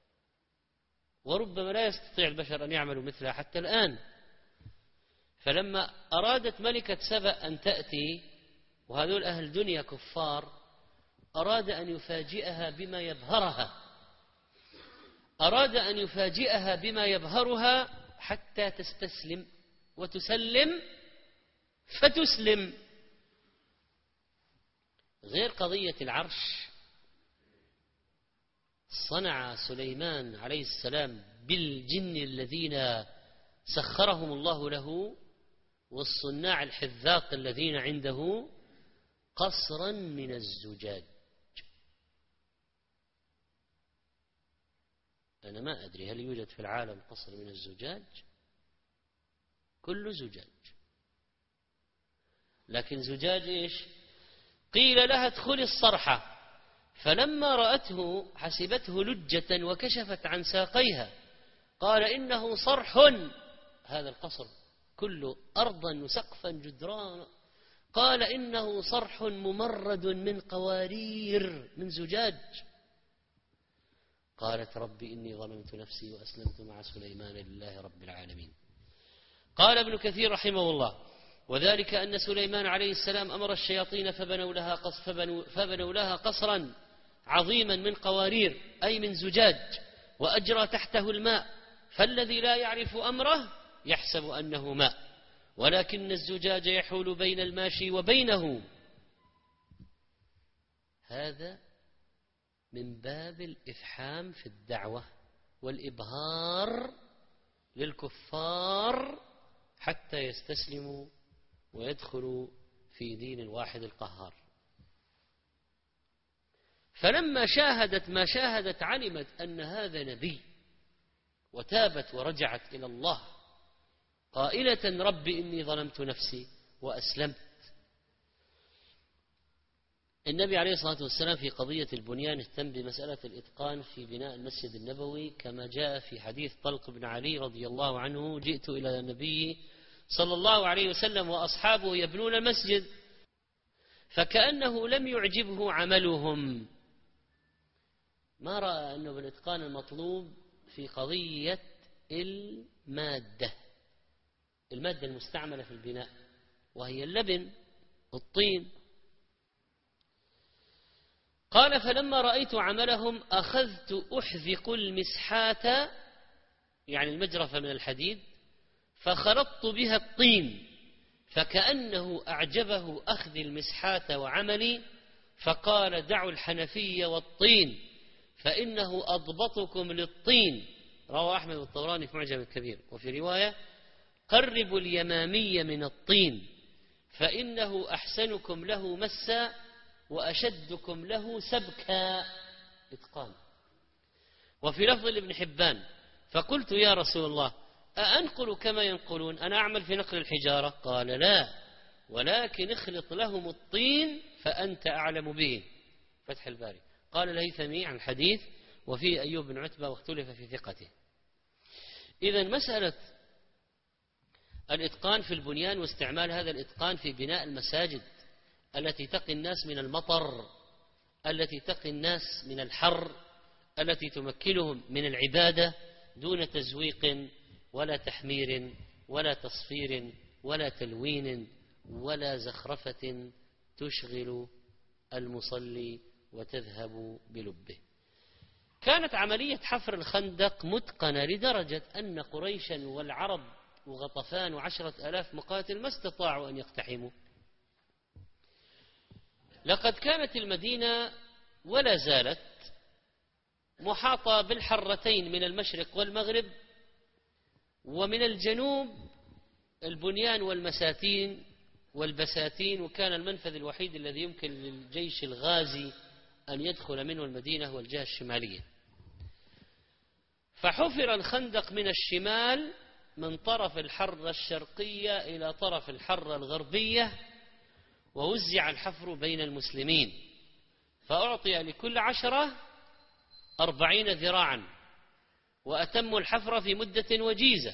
وربما لا يستطيع البشر أن يعملوا مثلها حتى الآن. فلما أرادت ملكة سبأ أن تأتي، وهذول أهل دنيا كفار، أراد أن يفاجئها بما يبهرها، أراد أن يفاجئها بما يبهرها حتى تستسلم وتسلم فتسلم. غير قضية العرش، صنع سليمان عليه السلام بالجن الذين سخرهم الله له والصناع الحذاق الذين عنده قصرا من الزجاج. أنا ما أدري هل يوجد في العالم قصر من الزجاج؟ كل زجاج. لكن زجاج إيش؟ قيل لها ادخلي الصرحة، فلما رأته حسبته لجة وكشفت عن ساقيها، قال إنه صرح، هذا القصر كله أرضا وسقفا جدرانا، قال إنه صرح ممرد من قوارير من زجاج. قالت رب إني ظلمت نفسي وأسلمت مع سليمان لله رب العالمين. قال ابن كثير رحمه الله: وذلك أن سليمان عليه السلام أمر الشياطين فبنوا لها, قص فبنوا, فبنوا لها قصرا عظيما من قوارير أي من زجاج، وأجرى تحته الماء، فالذي لا يعرف أمره يحسب أنه ماء، ولكن الزجاج يحول بين الماشي وبينه. هذا من باب الإفحام في الدعوة والإبهار للكفار حتى يستسلموا ويدخلوا في دين الواحد القهار. فلما شاهدت ما شاهدت علمت أن هذا نبي، وتابت ورجعت إلى الله قائلة: رب إني ظلمت نفسي وأسلمت. النبي عليه الصلاة والسلام في قضية البنيان اهتم بمسألة الإتقان في بناء المسجد النبوي، كما جاء في حديث طلق بن علي رضي الله عنه: جئت إلى النبي صلى الله عليه وسلم وأصحابه يبنون المسجد، فكأنه لم يعجبه عملهم، ما رأى أنه بالإتقان المطلوب في قضية المادة المادة المستعملة في البناء، وهي اللبن والطين. قال: فلما رأيت عملهم أخذت أحذق المسحات، يعني المجرفة من الحديد، فخلطت بها الطين، فكأنه أعجبه أخذ المسحات وعملي، فقال: دعوا الحنفية والطين فإنه أضبطكم للطين. رواه أحمد والطبراني في معجم الكبير. وفي رواية: قربوا اليمامية من الطين فإنه أحسنكم له مسا وأشدكم له سبكا. إتقان. وفي لفظ لابن حبان: فقلت يا رسول الله أأنقل كما ينقلون؟ أنا أعمل في نقل الحجارة؟ قال: لا، ولكن اخلط لهم الطين فأنت أعلم به. فتح الباري. قال الهيثمي عن الحديث: وفي أيوب بن عتبة واختلف في ثقته. إذن مسألة الإتقان في البنيان واستعمال هذا الإتقان في بناء المساجد التي تقي الناس من المطر، التي تقي الناس من الحر، التي تمكنهم من العبادة دون تزويق ولا تحمير ولا تصفير ولا تلوين ولا زخرفة تشغل المصلي وتذهب بلبه. كانت عملية حفر الخندق متقنة لدرجة أن قريشا والعرب وغطفان وعشرة آلاف مقاتل ما استطاعوا أن يقتحموا. لقد كانت المدينة ولا زالت محاطة بالحرتين من المشرق والمغرب، ومن الجنوب البنيان والمساتين والبساتين، وكان المنفذ الوحيد الذي يمكن للجيش الغازي أن يدخل منه المدينة هو الجهة الشمالية. فحفر الخندق من الشمال من طرف الحرة الشرقية إلى طرف الحرة الغربية، ووزع الحفر بين المسلمين، فأعطي لكل عشرة أربعين ذراعا، وأتموا الحفر في مدة وجيزة.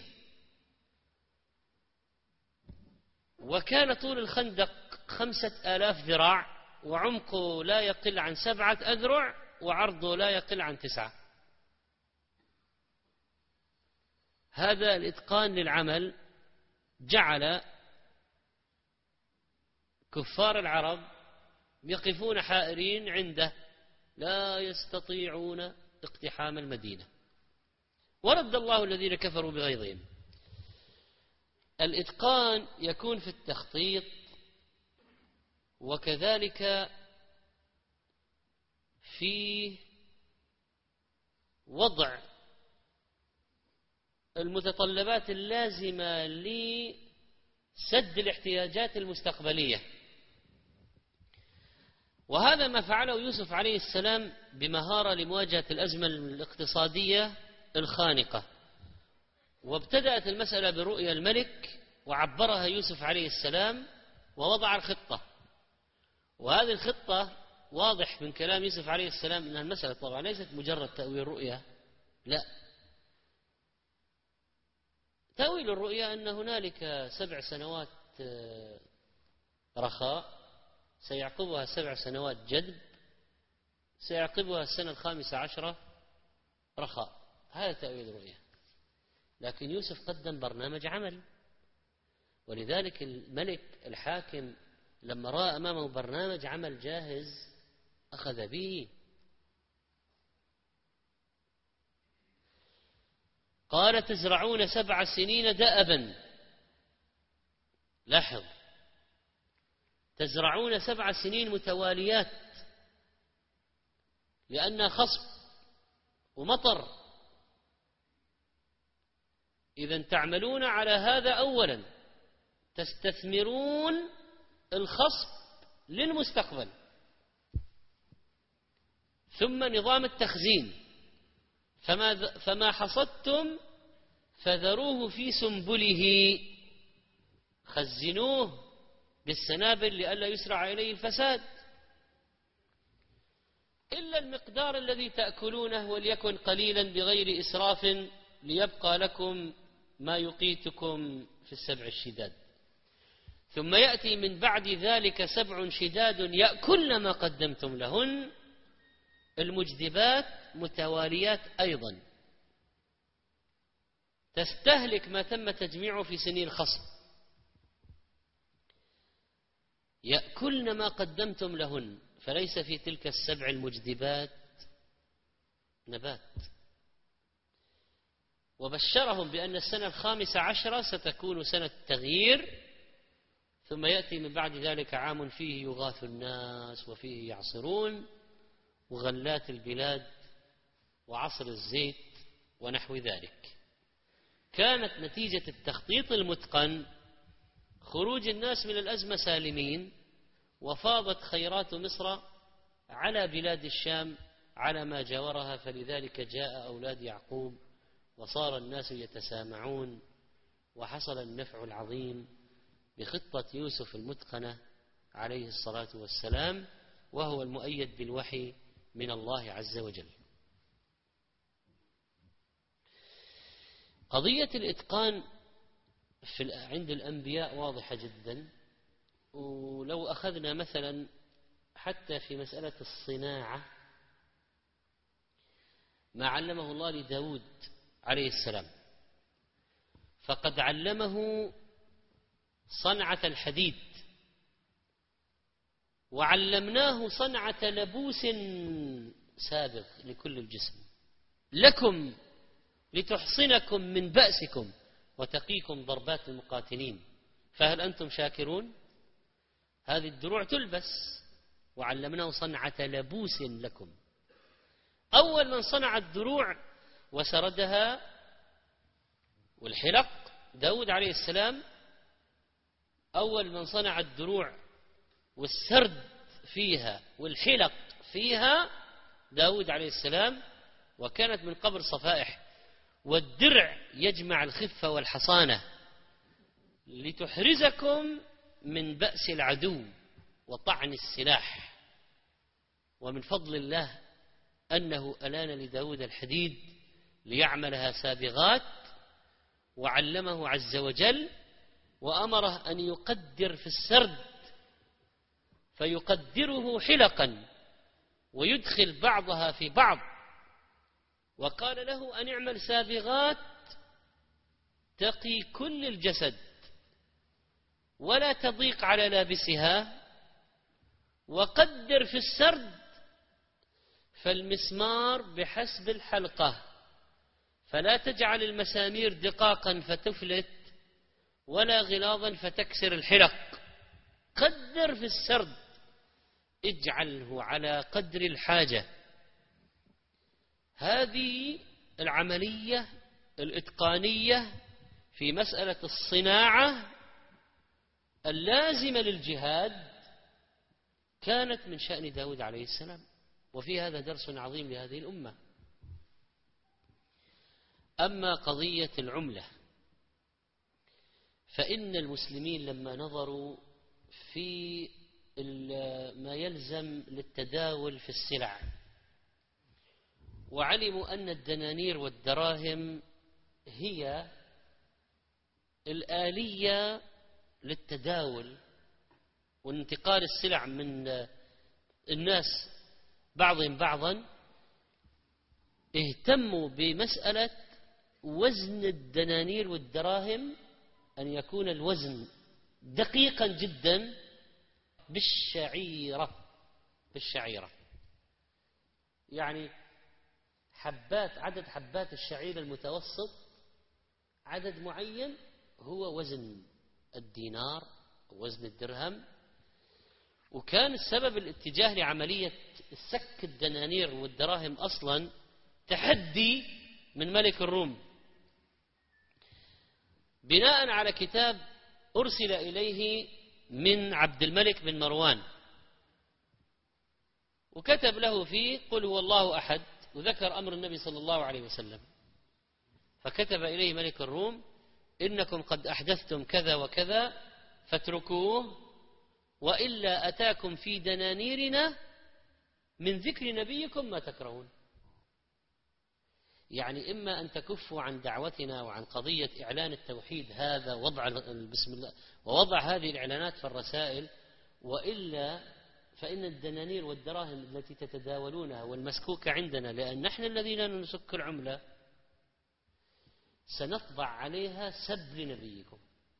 وكان طول الخندق خمسة آلاف ذراع، وعمقه لا يقل عن سبعة أذرع، وعرضه لا يقل عن تسعة. هذا الإتقان للعمل جعل كفار العرب يقفون حائرين عنده، لا يستطيعون اقتحام المدينة، ورد الله الذين كفروا بغيظهم. الإتقان يكون في التخطيط، وكذلك في وضع المتطلبات اللازمة لسد الاحتياجات المستقبلية. وهذا ما فعله يوسف عليه السلام بمهارة لمواجهة الأزمة الاقتصادية الخانقة. وابتدأت المسألة برؤيا الملك، وعبرها يوسف عليه السلام ووضع الخطة. وهذه الخطة واضح من كلام يوسف عليه السلام أن المسألة طبعا ليست مجرد تأويل رؤية، لا، تأويل الرؤيا أن هنالك سبع سنوات رخاء سيعقبها سبع سنوات جدب سيعقبها السنة الخامسة عشرة رخاء، هذا تأويل الرؤيا. لكن يوسف قدم برنامج عمل، ولذلك الملك الحاكم لما رأى أمامه برنامج عمل جاهز أخذ به. قال تزرعون سبع سنين دأبا، لاحظ، تزرعون سبع سنين متواليات لأنها خصب ومطر، إذن تعملون على هذا أولا، تستثمرون الخصب للمستقبل، ثم نظام التخزين، فما, فما حصدتم فذروه في سنبله، خزنوه بالسنابل لئلا يسرع إليه الفساد، إلا المقدار الذي تأكلونه وليكن قليلا بغير إسراف ليبقى لكم ما يقيتكم في السبع الشداد. ثم يأتي من بعد ذلك سبع شداد يأكلن ما قدمتم لهن، المجدبات متواليات أيضا تستهلك ما تم تجميعه في سنين خصب، يأكلن ما قدمتم لهن، فليس في تلك السبع المجدبات نبات. وبشرهم بأن السنة الخامسة عشرة ستكون سنة تغيير، ثم يأتي من بعد ذلك عام فيه يغاث الناس وفيه يعصرون، وغلات البلاد وعصر الزيت ونحو ذلك. كانت نتيجة التخطيط المتقن خروج الناس من الأزمة سالمين، وفاضت خيرات مصر على بلاد الشام على ما جاورها، فلذلك جاء أولاد يعقوب وصار الناس يتسامعون، وحصل النفع العظيم بخطة يوسف المتقنة عليه الصلاة والسلام، وهو المؤيد بالوحي من الله عز وجل. قضية الإتقان في عند الأنبياء واضحة جدا، ولو أخذنا مثلا حتى في مسألة الصناعة ما علمه الله لداود عليه السلام، فقد علمه صنعة الحديد، وعلمناه صنعة لبوس سابغ لكل الجسم لكم لتحصنكم من بأسكم وتقيكم ضربات المقاتلين، فهل أنتم شاكرون؟ هذه الدروع تلبس، وعلمناه صنعة لبوس لكم. أول من صنع الدروع وسردها والحلق داود عليه السلام، أول من صنع الدروع والسرد فيها والحلق فيها داود عليه السلام، وكانت من قبل صفائح. والدرع يجمع الخفة والحصانة لتحرزكم من بأس العدو وطعن السلاح. ومن فضل الله أنه ألان لداود الحديد ليعملها سابغات، وعلمه عز وجل وأمره أن يقدر في السرد، فيقدره حلقا ويدخل بعضها في بعض، وقال له أن اعمل سابغات تقي كل الجسد ولا تضيق على لابسها، وقدر في السرد، فالمسمار بحسب الحلقة، فلا تجعل المسامير دقاقا فتفلت ولا غلاظا فتكسر الحلق، قدر في السرد، اجعله على قدر الحاجة. هذه العملية الإتقانية في مسألة الصناعة اللازمة للجهاد كانت من شأن داود عليه السلام، وفي هذا درس عظيم لهذه الأمة. أما قضية العملة فإن المسلمين لما نظروا في ما يلزم للتداول في السلع، وعلموا أن الدنانير والدراهم هي الآلية للتداول وانتقال السلع من الناس بعضهم بعضا، اهتموا بمسألة وزن الدنانير والدراهم، أن يكون الوزن دقيقا جدا بالشعيرة بالشعيرة يعني حبات عدد حبات الشعير المتوسط عدد معين هو وزن الدينار ووزن الدرهم. وكان السبب الاتجاه لعملية سك الدنانير والدراهم أصلا تحدي من ملك الروم، بناء على كتاب أرسل إليه من عبد الملك بن مروان، وكتب له فيه قل هو الله أحد، وذكر أمر النبي صلى الله عليه وسلم. فكتب إليه ملك الروم إنكم قد أحدثتم كذا وكذا فاتركوه، وإلا أتاكم في دنانيرنا من ذكر نبيكم ما تكرهون. يعني إما أن تكفوا عن دعوتنا وعن قضية إعلان التوحيد هذا وضع بسم الله ووضع هذه الإعلانات في الرسائل، وإلا فإن الدنانير والدراهم التي تتداولونها والمسكوكة عندنا، لأن نحن الذين نسك العملة سنطبع عليها سب لنبيكم.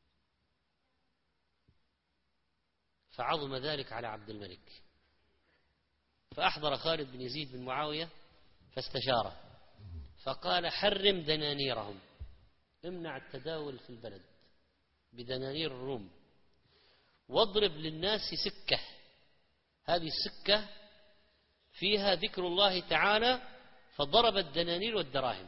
فعظم ذلك على عبد الملك، فأحضر خالد بن يزيد بن معاوية فاستشاره فقال حرم دنانيرهم، امنع التداول في البلد بدنانير الروم، واضرب للناس سكة، هذه السكة فيها ذكر الله تعالى، فضرب الدنانير والدراهم.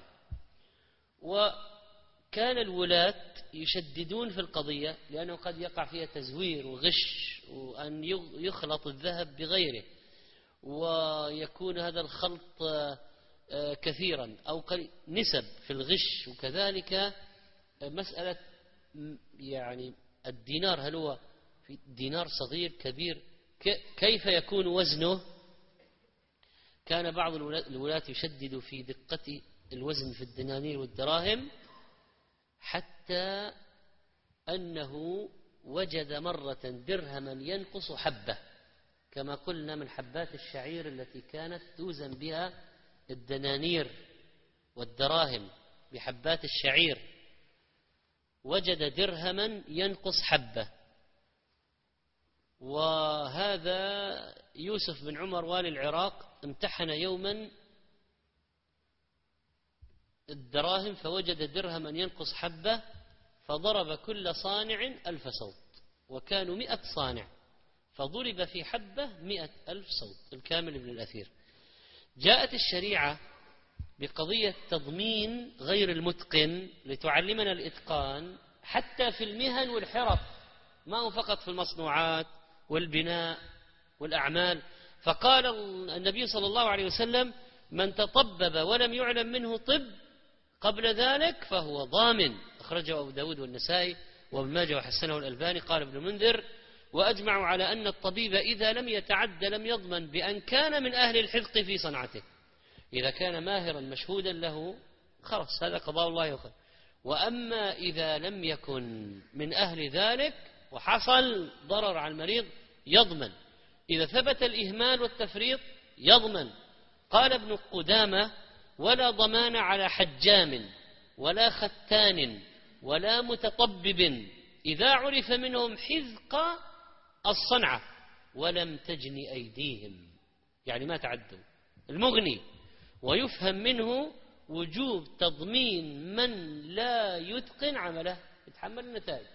وكان الولاة يشددون في القضية لأنه قد يقع فيها تزوير وغش، وأن يخلط الذهب بغيره، ويكون هذا الخلط كثيرا أو نسب في الغش. وكذلك مسألة يعني الدينار، هل هو في دينار صغير كبير، كيف يكون وزنه؟ كان بعض الولاة يشدد في دقة الوزن في الدنانير والدراهم، حتى أنه وجد مرة درهما ينقص حبة، كما قلنا من حبات الشعير التي كانت توزن بها الدنانير والدراهم بحبات الشعير، وجد درهما ينقص حبة. وهذا يوسف بن عمر والي العراق امتحن يوما الدراهم فوجد درهما ينقص حبة، فضرب كل صانع ألف صوت، وكانوا مئة صانع، فضرب في حبة مئة ألف صوت الكامل بن الأثير. جاءت الشريعة بقضية تضمين غير المتقن لتعلمنا الإتقان حتى في المهن والحرف، ما هو فقط في المصنوعات والبناء والأعمال. فقال النبي صلى الله عليه وسلم من تطبب ولم يعلم منه طب قبل ذلك فهو ضامن، أخرجه أبو داود والنسائي وابن ماجه وحسنه الألباني. قال ابن منذر وأجمعوا على أن الطبيب إذا لم يتعد لم يضمن بأن كان من أهل الحذق في صنعته، إذا كان ماهرا مشهودا له خلاص هذا قضاء الله يقدر. وأما إذا لم يكن من أهل ذلك وحصل ضرر على المريض يضمن، إذا ثبت الإهمال والتفريط يضمن. قال ابن قدامة ولا ضمان على حجام ولا ختان ولا متطبب إذا عرف منهم حذق الصنعة ولم تجن أيديهم، يعني ما تعدوا المغني. ويفهم منه وجوب تضمين من لا يتقن عمله يتحمل النتائج.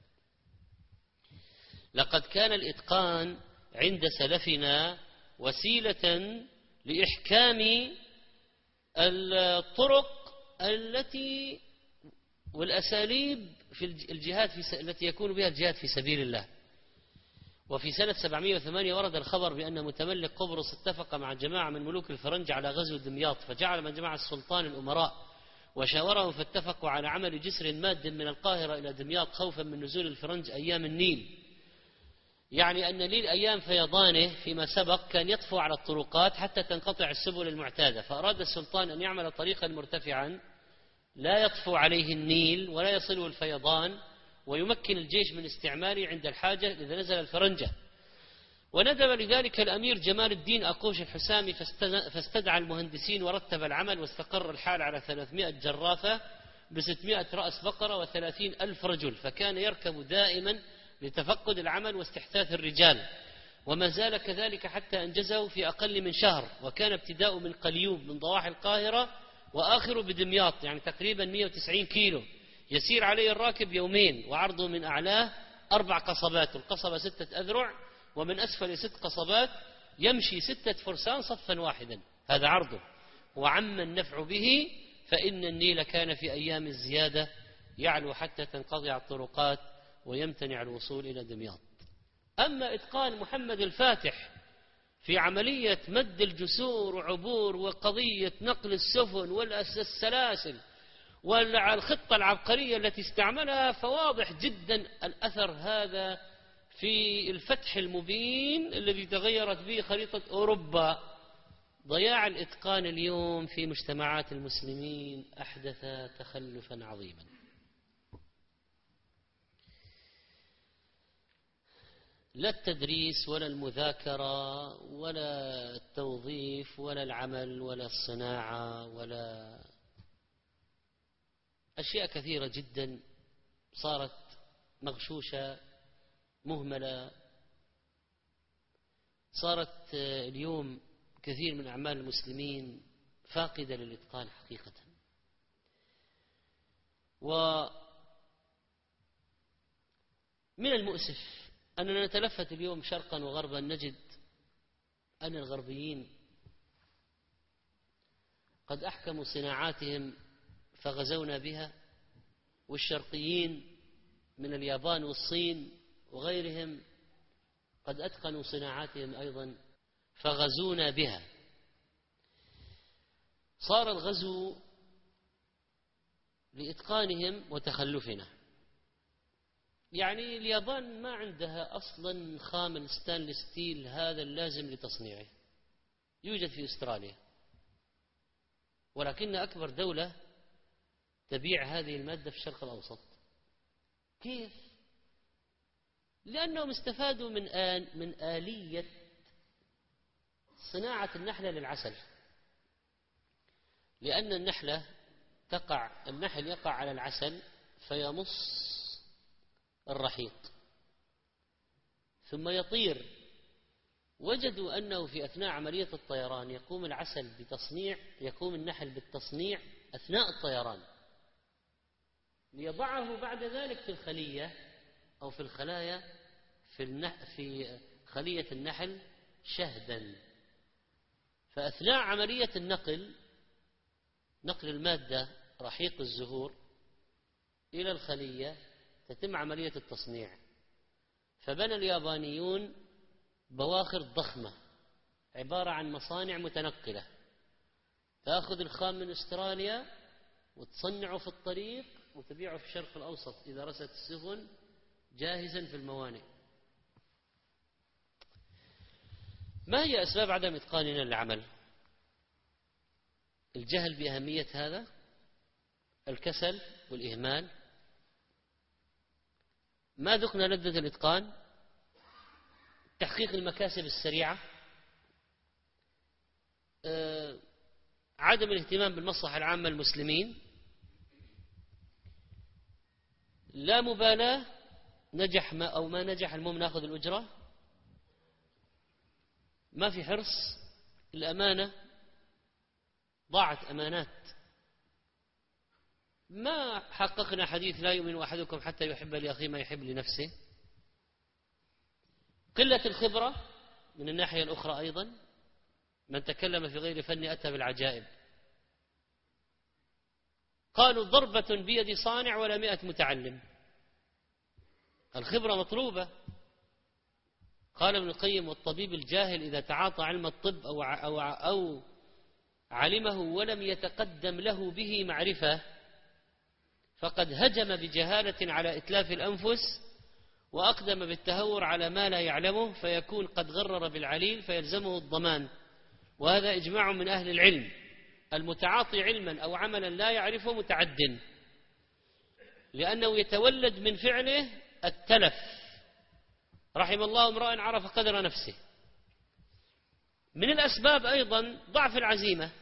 لقد كان الإتقان عند سلفنا وسيلة لإحكام الطرق التي والأساليب في الجهاد في التي يكون بها الجهاد في سبيل الله. وفي سنة سبعمائة وثمانية ورد الخبر بأن متملك قبرص اتفق مع جماعة من ملوك الفرنج على غزو دمياط، فجعل من جماعة السلطان الأمراء وشاورهم فاتفقوا على عمل جسر ماد من القاهرة إلى دمياط خوفا من نزول الفرنج أيام النيل. يعني أن النيل أيام فيضانه فيما سبق كان يطفو على الطرقات حتى تنقطع السبل المعتادة، فأراد السلطان أن يعمل طريقا مرتفعا لا يطفو عليه النيل ولا يصله الفيضان، ويمكن الجيش من استعماله عند الحاجة إذا نزل الفرنجة. وندب لذلك الأمير جمال الدين أقوش الحسامي فاستدعى المهندسين ورتب العمل، واستقر الحال على ثلاثمائة جرافة بستمائة رأس بقرة وثلاثين ألف رجل، فكان يركب دائما لتفقد العمل واستحثاث الرجال، وما زال كذلك حتى أنجزه في أقل من شهر. وكان ابتداء من قليوب من ضواحي القاهرة وآخره بدمياط، يعني تقريبا مئة وتسعين كيلو، يسير عليه الراكب يومين، وعرضه من أعلاه أربع قصبات، القصبة ستة أذرع، ومن أسفل ست قصبات، يمشي ستة فرسان صفا واحدا، هذا عرضه. وعم النفع به، فإن النيل كان في أيام الزيادة يعلو حتى تنقطع الطرقات ويمتنع الوصول إلى دمياط. أما إتقان محمد الفاتح في عملية مد الجسور وعبور وقضية نقل السفن والسلاسل والخطة العبقرية التي استعملها، فواضح جدا الأثر هذا في الفتح المبين الذي تغيرت به خريطة أوروبا. ضياع الإتقان اليوم في مجتمعات المسلمين أحدث تخلفا عظيما. لا التدريس ولا المذاكرة ولا التوظيف ولا العمل ولا الصناعة ولا أشياء كثيرة جدا صارت مغشوشة مهملة. صارت اليوم كثير من أعمال المسلمين فاقدة للإتقان حقيقة. ومن المؤسف أننا نتلفت اليوم شرقا وغربا نجد أن الغربيين قد أحكموا صناعاتهم فغزونا بها، والشرقيين من اليابان والصين وغيرهم قد أتقنوا صناعاتهم أيضا فغزونا بها. صار الغزو لإتقانهم وتخلفنا. يعني اليابان ما عندها أصلا خام الستانلس ستيل هذا اللازم لتصنيعه، يوجد في أستراليا، ولكن أكبر دولة تبيع هذه المادة في الشرق الأوسط. كيف؟ لأنهم استفادوا من آن من آلية صناعة النحلة للعسل، لأن النحلة تقع النحل يقع على العسل فيمص الرحيق ثم يطير. وجدوا أنه في أثناء عملية الطيران يقوم العسل بتصنيع يقوم النحل بالتصنيع أثناء الطيران، ليضعه بعد ذلك في الخلية أو في الخلايا في, النح في خلية النحل شهدا. فأثناء عملية النقل نقل المادة رحيق الزهور إلى الخلية تتم عملية التصنيع. فبنى اليابانيون بواخر ضخمة عبارة عن مصانع متنقلة، تأخذ الخام من أستراليا وتصنعه في الطريق وتبيعه في الشرق الأوسط إذا رست السفن جاهزا في الموانئ. ما هي أسباب عدم إتقاننا للعمل؟ الجهل بأهمية هذا، الكسل والإهمال، ما ذقنا لذة الإتقان، تحقيق المكاسب السريعة، عدم الاهتمام بالمصلحة العامة المسلمين، لا مبالاة، نجح ما أو ما نجح المهم نأخذ الأجرة، ما في حرص، الأمانة، ضاعت أمانات، ما حققنا حديث لا يؤمن أحدكم حتى يحب لأخيه ما يحب لنفسه، قلة الخبرة من الناحية الأخرى أيضا، من تكلم في غير فن أتى بالعجائب. قالوا ضربة بيد صانع ولا مئة متعلم، الخبرة مطلوبة. قال ابن القيم والطبيب الجاهل إذا تعاطى علم الطب أو, أو, أو علمه ولم يتقدم له به معرفة فقد هجم بجهالة على إتلاف الأنفس وأقدم بالتهور على ما لا يعلمه فيكون قد غرر بالعليل فيلزمه الضمان، وهذا إجماع من أهل العلم. المتعاطي علما أو عملا لا يعرفه متعد، لأنه يتولد من فعله التلف. رحم الله امرأ عرف قدر نفسه. من الأسباب أيضا ضعف العزيمة،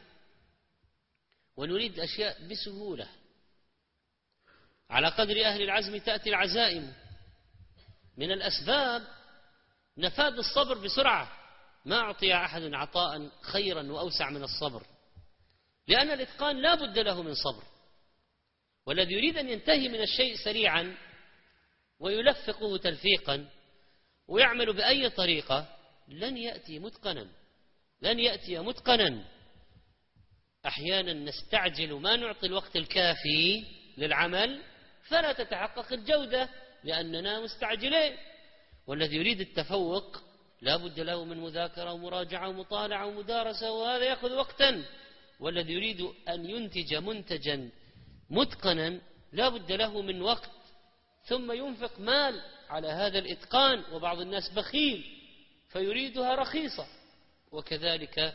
ونريد أشياء بسهولة، على قدر أهل العزم تأتي العزائم. من الأسباب نفاذ الصبر بسرعة، ما أعطي أحد عطاء خيرا وأوسع من الصبر، لأن الإتقان لا بد له من صبر. والذي يريد أن ينتهي من الشيء سريعا ويلفقه تلفيقا ويعمل بأي طريقة لن يأتي متقنا، لن يأتي متقنا. أحيانا نستعجل ما نعطي الوقت الكافي للعمل فلا تتحقق الجودة لأننا مستعجلين. والذي يريد التفوق لا بد له من مذاكرة ومراجعة ومطالعة ومدارسة، وهذا يأخذ وقتا. والذي يريد أن ينتج منتجا متقنا لا بد له من وقت، ثم ينفق مال على هذا الإتقان. وبعض الناس بخيل فيريدها رخيصة. وكذلك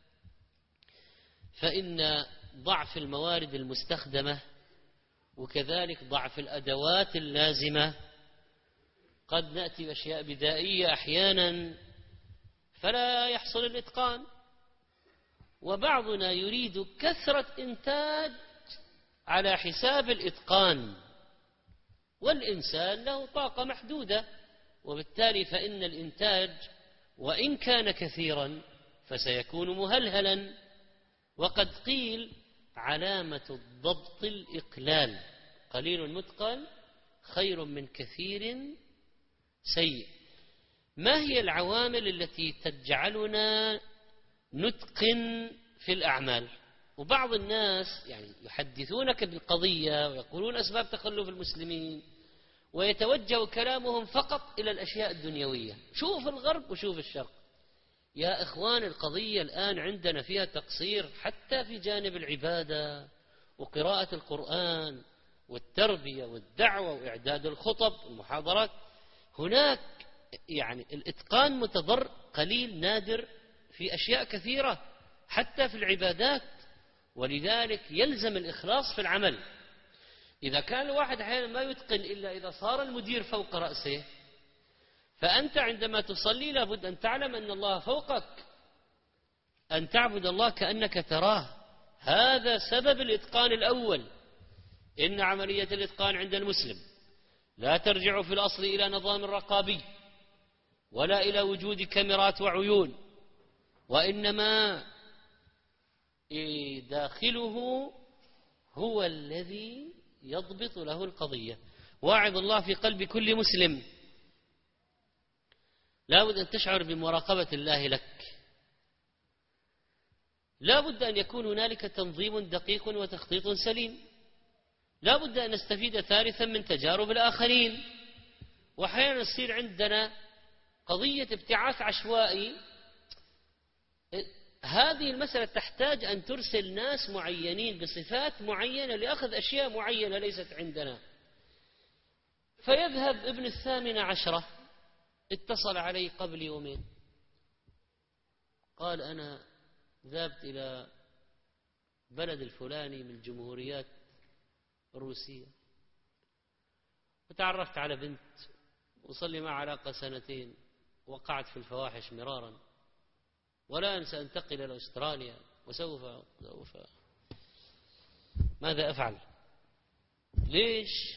فإن ضعف الموارد المستخدمة وكذلك ضعف الأدوات اللازمة، قد نأتي بأشياء بدائية أحيانا فلا يحصل الإتقان. وبعضنا يريد كثرة إنتاج على حساب الإتقان، والإنسان له طاقة محدودة، وبالتالي فإن الإنتاج وإن كان كثيرا فسيكون مهلهلا. وقد قيل علامة الضبط الإقلال، قليل متقن خير من كثير سيء. ما هي العوامل التي تجعلنا نتقن في الأعمال؟ وبعض الناس يعني يحدثونك بالقضية ويقولون أسباب تخلف المسلمين، ويتوجه كلامهم فقط إلى الأشياء الدنيوية. شوف الغرب وشوف الشرق. يا إخوان، القضية الآن عندنا فيها تقصير حتى في جانب العبادة وقراءة القرآن والتربية والدعوة وإعداد الخطب والمحاضرات. هناك يعني الإتقان متضر قليل نادر في أشياء كثيرة حتى في العبادات، ولذلك يلزم الإخلاص في العمل. إذا كان الواحد أحيانا ما يتقن إلا إذا صار المدير فوق رأسه، فأنت عندما تصلي لابد أن تعلم أن الله فوقك، أن تعبد الله كأنك تراه. هذا سبب الإتقان الأول. إن عملية الإتقان عند المسلم لا ترجع في الأصل إلى نظام رقابي ولا إلى وجود كاميرات وعيون، وإنما داخله هو الذي يضبط له القضية. واعظ الله في قلب كل مسلم. لا بد أن تشعر بمراقبة الله لك. لا بد أن يكون هنالك تنظيم دقيق وتخطيط سليم. لا بد أن نستفيد ثالثا من تجارب الآخرين. وأحيانا يصير عندنا قضية ابتعاث عشوائي. هذه المسألة تحتاج أن ترسل ناس معينين بصفات معينة لأخذ أشياء معينة ليست عندنا. فيذهب ابن الثامنة عشرة، اتصل علي قبل يومين قال أنا ذهبت إلى بلد الفلاني من الجمهوريات الروسية وتعرفت على بنت وصل لي مع علاقة سنتين، وقعت في الفواحش مرارا، ولا أنسى أنتقل إلى أستراليا، وسوف سوف ماذا أفعل؟ ليش؟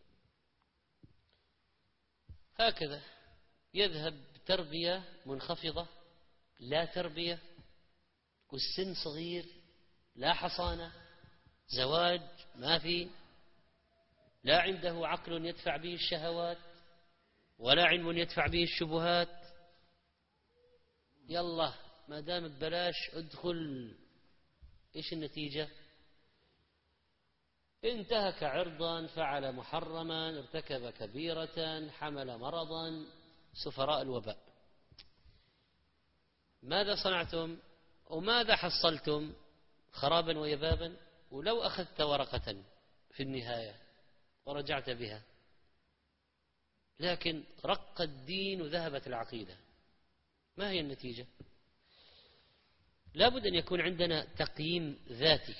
هكذا يذهب تربية منخفضة، لا تربية، والسن صغير، لا حصانة، زواج ما في، لا عنده عقل يدفع به الشهوات ولا علم يدفع به الشبهات. يلا ما دام ببلاش ادخل. ايش النتيجة؟ انتهك عرضا، فعل محرما، ارتكب كبيرة، حمل مرضا، سفراء الوباء. ماذا صنعتم وماذا حصلتم؟ خرابا ويبابا. ولو أخذت ورقة في النهاية ورجعت بها لكن رق الدين وذهبت العقيدة. ما هي النتيجة؟ لابد أن يكون عندنا تقييم ذاتي.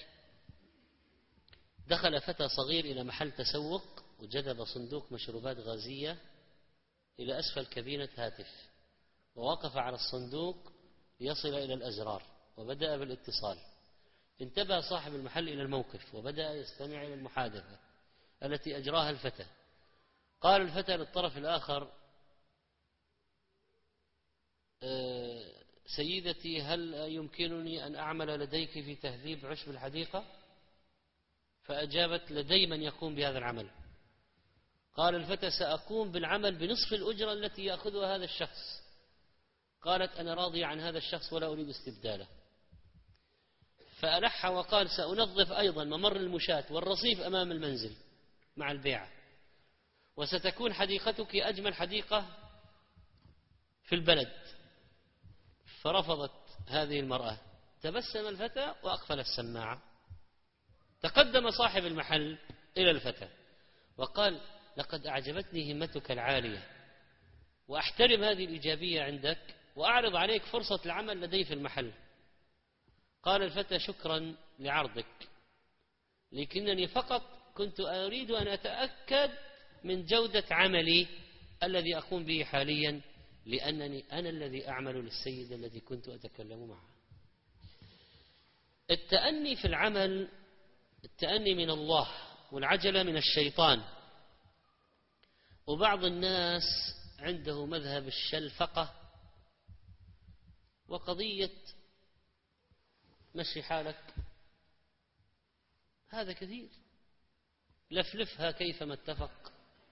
دخل فتى صغير إلى محل تسوق وجذب صندوق مشروبات غازية إلى أسفل كابينة هاتف، ووقف على الصندوق ليصل إلى الأزرار وبدأ بالاتصال. انتبه صاحب المحل إلى الموقف وبدأ يستمع إلى المحادثة التي أجراها الفتى. قال الفتى للطرف الآخر: سيدتي، هل يمكنني أن أعمل لديك في تهذيب عشب الحديقة؟ فأجابت: لدي من يقوم بهذا العمل. قال الفتى: سأقوم بالعمل بنصف الأجرة التي يأخذها هذا الشخص. قالت: أنا راضي عن هذا الشخص ولا أريد استبداله. فألح وقال: سأنظف أيضا ممر المشاة والرصيف أمام المنزل مع البيعة، وستكون حديقتك أجمل حديقة في البلد. فرفضت هذه المرأة. تبسم الفتى وأقفل السماعة. تقدم صاحب المحل إلى الفتى وقال: لقد أعجبتني همتك العالية، وأحترم هذه الإيجابية عندك، وأعرض عليك فرصة العمل لدي في المحل. قال الفتى: شكرا لعرضك، لكنني فقط كنت أريد أن أتأكد من جودة عملي الذي أقوم به حاليا، لأنني أنا الذي أعمل للسيد الذي كنت أتكلم معه. التأني في العمل، التأني من الله والعجلة من الشيطان. وبعض الناس عنده مذهب الشلفقة وقضية مشي حالك، هذا كثير، لفلفها كيفما اتفق.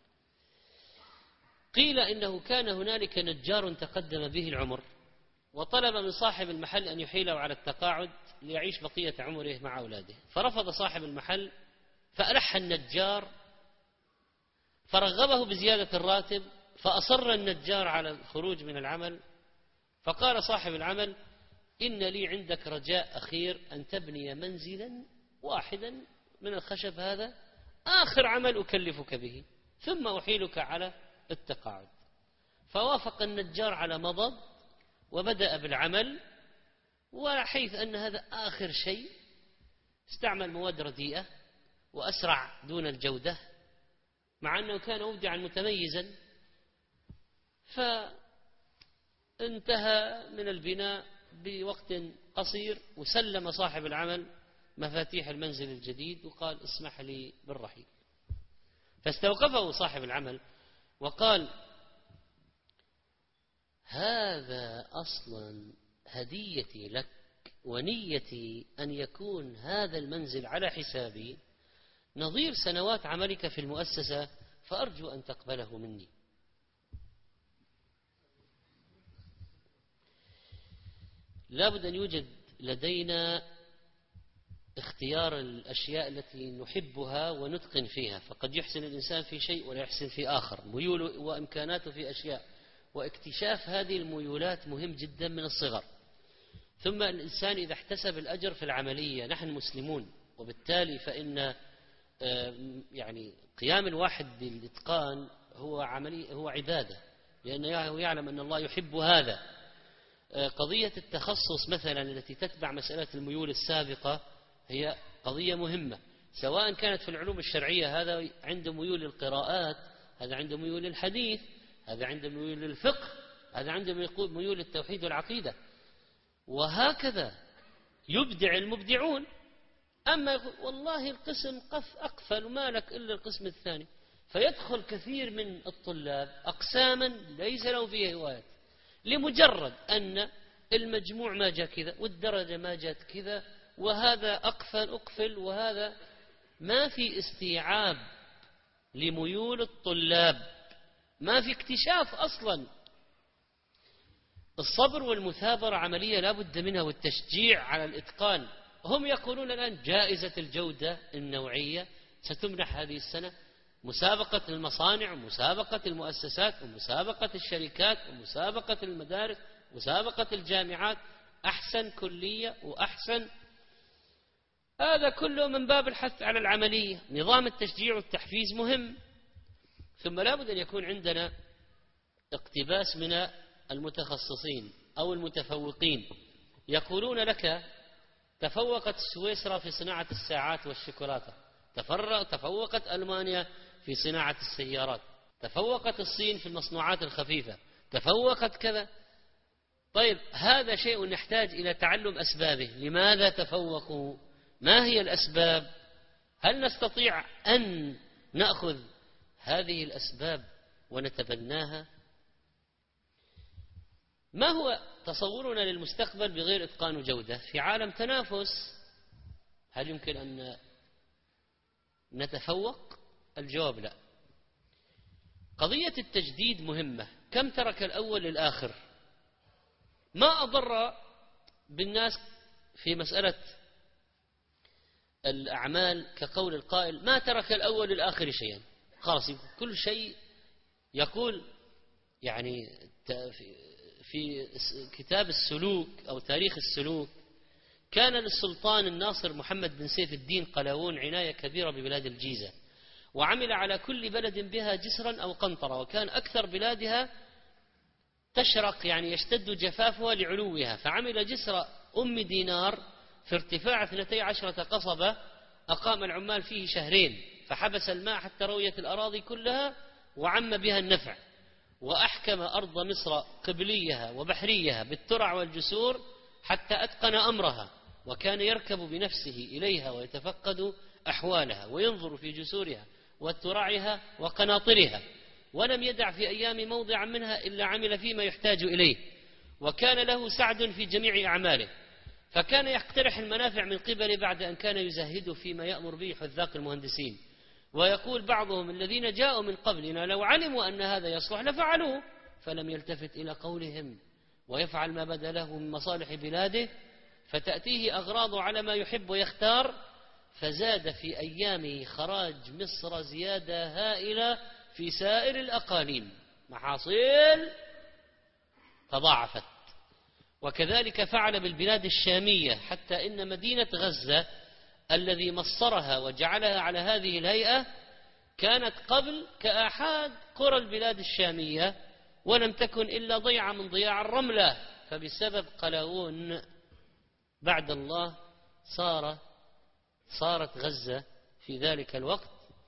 قيل إنه كان هنالك نجار تقدم به العمر وطلب من صاحب المحل أن يحيله على التقاعد ليعيش بقية عمره مع أولاده، فرفض صاحب المحل. فألح النجار فرغبه بزيادة الراتب، فأصر النجار على الخروج من العمل. فقال صاحب العمل: إن لي عندك رجاء أخير، أن تبني منزلا واحدا من الخشب هذا، آخر عمل أكلفك به، ثم أحيلك على التقاعد. فوافق النجار على مضض وبدأ بالعمل، وحيث أن هذا آخر شيء استعمل مواد رديئة وأسرع دون الجودة، مع أنه كان مبدعا متميزا. فانتهى من البناء بوقت قصير، وسلم صاحب العمل مفاتيح المنزل الجديد وقال: اسمح لي بالرحيل. فاستوقفه صاحب العمل وقال: هذا أصلا هديتي لك، ونيتي أن يكون هذا المنزل على حسابي نظير سنوات عملك في المؤسسة، فأرجو أن تقبله مني. لابد أن يوجد لدينا اختيار الأشياء التي نحبها ونتقن فيها، فقد يحسن الإنسان في شيء ولا يحسن في آخر، ميول وإمكاناته في أشياء، واكتشاف هذه الميولات مهم جدا من الصغر. ثم الإنسان إذا احتسب الأجر في العملية، نحن مسلمون، وبالتالي فإن يعني قيام الواحد بالإتقان هو عملي هو عبادة، لأنه يعلم أن الله يحب هذا. قضية التخصص مثلا التي تتبع مسألة الميول السابقة هي قضية مهمة، سواء كانت في العلوم الشرعية، هذا عنده ميول للقراءات، هذا عنده ميول للحديث، هذا عنده ميول للفقه، هذا عنده ميول للتوحيد والعقيدة، وهكذا يبدع المبدعون. أما يقول والله القسم قف أقفل وما لك إلا القسم الثاني، فيدخل كثير من الطلاب أقساما ليس له فيها هوايات، لمجرد أن المجموع ما جاء كذا والدرجة ما جاءت كذا، وهذا أقفل أقفل، وهذا ما في استيعاب لميول الطلاب، ما في اكتشاف أصلا. الصبر والمثابرة عملية لا بد منها، والتشجيع على الإتقان. هم يقولون الآن جائزة الجودة النوعية ستمنح هذه السنة، مسابقة المصانع ومسابقة المؤسسات ومسابقة الشركات ومسابقة المدارس ومسابقة الجامعات، أحسن كلية وأحسن، هذا كله من باب الحث على العملية. نظام التشجيع والتحفيز مهم. ثم لا بد أن يكون عندنا اقتباس من المتخصصين أو المتفوقين، يقولون لك تفوقت سويسرا في صناعة الساعات والشوكولاتة، تفوقت ألمانيا في صناعة السيارات، تفوقت الصين في المصنوعات الخفيفة، تفوقت كذا. طيب هذا شيء نحتاج إلى تعلم أسبابه، لماذا تفوقوا؟ ما هي الأسباب؟ هل نستطيع أن نأخذ هذه الأسباب ونتبناها؟ ما هو تصورنا للمستقبل بغير إتقان وجودة في عالم تنافس؟ هل يمكن أن نتفوق؟ الجواب لا. قضية التجديد مهمة. كم ترك الأول للآخر؟ ما أضر بالناس في مسألة الأعمال كقول القائل ما ترك الأول للآخر شيئا، خلاص كل شيء يقول. يعني في كتاب السلوك أو تاريخ السلوك كان للسلطان الناصر محمد بن سيف الدين قلاوون عناية كبيرة ببلاد الجيزة، وعمل على كل بلد بها جسرا أو قنطرة، وكان أكثر بلادها تشرق يعني يشتد جفافها لعلوها، فعمل جسر أم دينار في ارتفاع اثنتي عشرة قصبة، أقام العمال فيه شهرين، فحبس الماء حتى رويت الأراضي كلها وعم بها النفع، وأحكم أرض مصر قبليها وبحريها بالترع والجسور حتى أتقن أمرها، وكان يركب بنفسه إليها ويتفقد أحوالها وينظر في جسورها وترعها وقناطرها، ولم يدع في أيام موضعا منها إلا عمل فيما يحتاج إليه، وكان له سعد في جميع أعماله، فكان يقترح المنافع من قبل بعد أن كان يزهد فيما يأمر به حذاق المهندسين. ويقول بعضهم الذين جاءوا من قبلنا لو علموا أن هذا يصلح لفعلوه، فلم يلتفت إلى قولهم ويفعل ما بدا له من مصالح بلاده، فتأتيه أغراض على ما يحب ويختار، فزاد في أيامه خراج مصر زيادة هائلة في سائر الأقاليم، محاصيل تضاعفت. وكذلك فعل بالبلاد الشامية، حتى إن مدينة غزة الذي مصرها وجعلها على هذه الهيئة كانت قبل كآحاد قرى البلاد الشامية، ولم تكن إلا ضيعة من ضياع الرملة، فبسبب قلاوون بعد الله صار صارت غزة في ذلك الوقت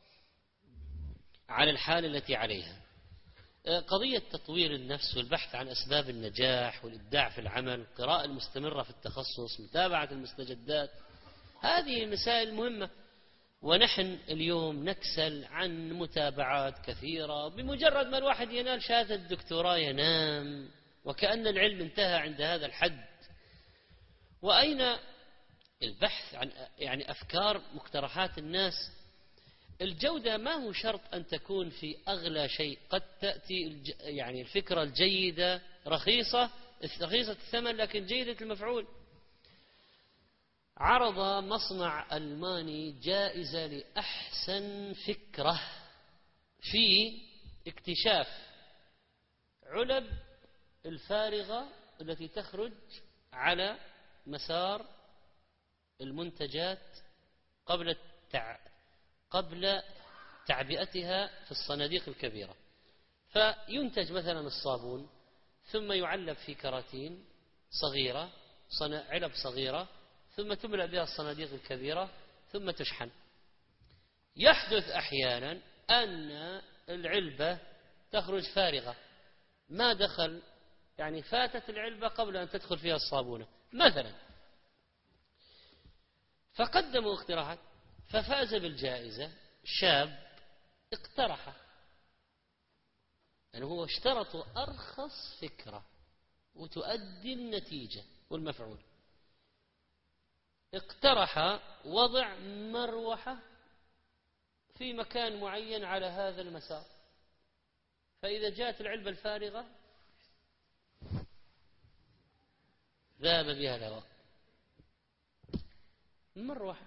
على الحال التي عليها. قضية تطوير النفس والبحث عن أسباب النجاح والإبداع في العمل، القراءة المستمرة في التخصص، متابعة المستجدات، هذه المسائل مهمة. ونحن اليوم نكسل عن متابعات كثيرة، بمجرد ما الواحد ينال شهادة الدكتوراه ينام، وكأن العلم انتهى عند هذا الحد. وأين البحث عن يعني أفكار مقترحات الناس؟ الجودة ما هو شرط أن تكون في أغلى شيء، قد تأتي يعني الفكرة الجيدة رخيصة رخيصة الثمن لكن جيدة المفعول. عرض مصنع ألماني جائزة لأحسن فكرة في اكتشاف علب الفارغة التي تخرج على مسار المنتجات قبل التع... قبل تعبئتها في الصناديق الكبيرة. فينتج مثلا الصابون ثم يعلب في كراتين صغيرة، علب صغيرة، ثم تملأ بها الصناديق الكبيرة ثم تشحن. يحدث أحيانا أن العلبة تخرج فارغة، ما دخل يعني فاتت العلبة قبل أن تدخل فيها الصابونة مثلا، فقدموا اقتراحات ففاز بالجائزة شاب اقترح، يعني هو اشترط أرخص فكرة وتؤدي النتيجة والمفعول. اقترح وضع مروحة في مكان معين على هذا المسار، فإذا جاءت العلبة الفارغة ذاب بها الهواء. مروحة.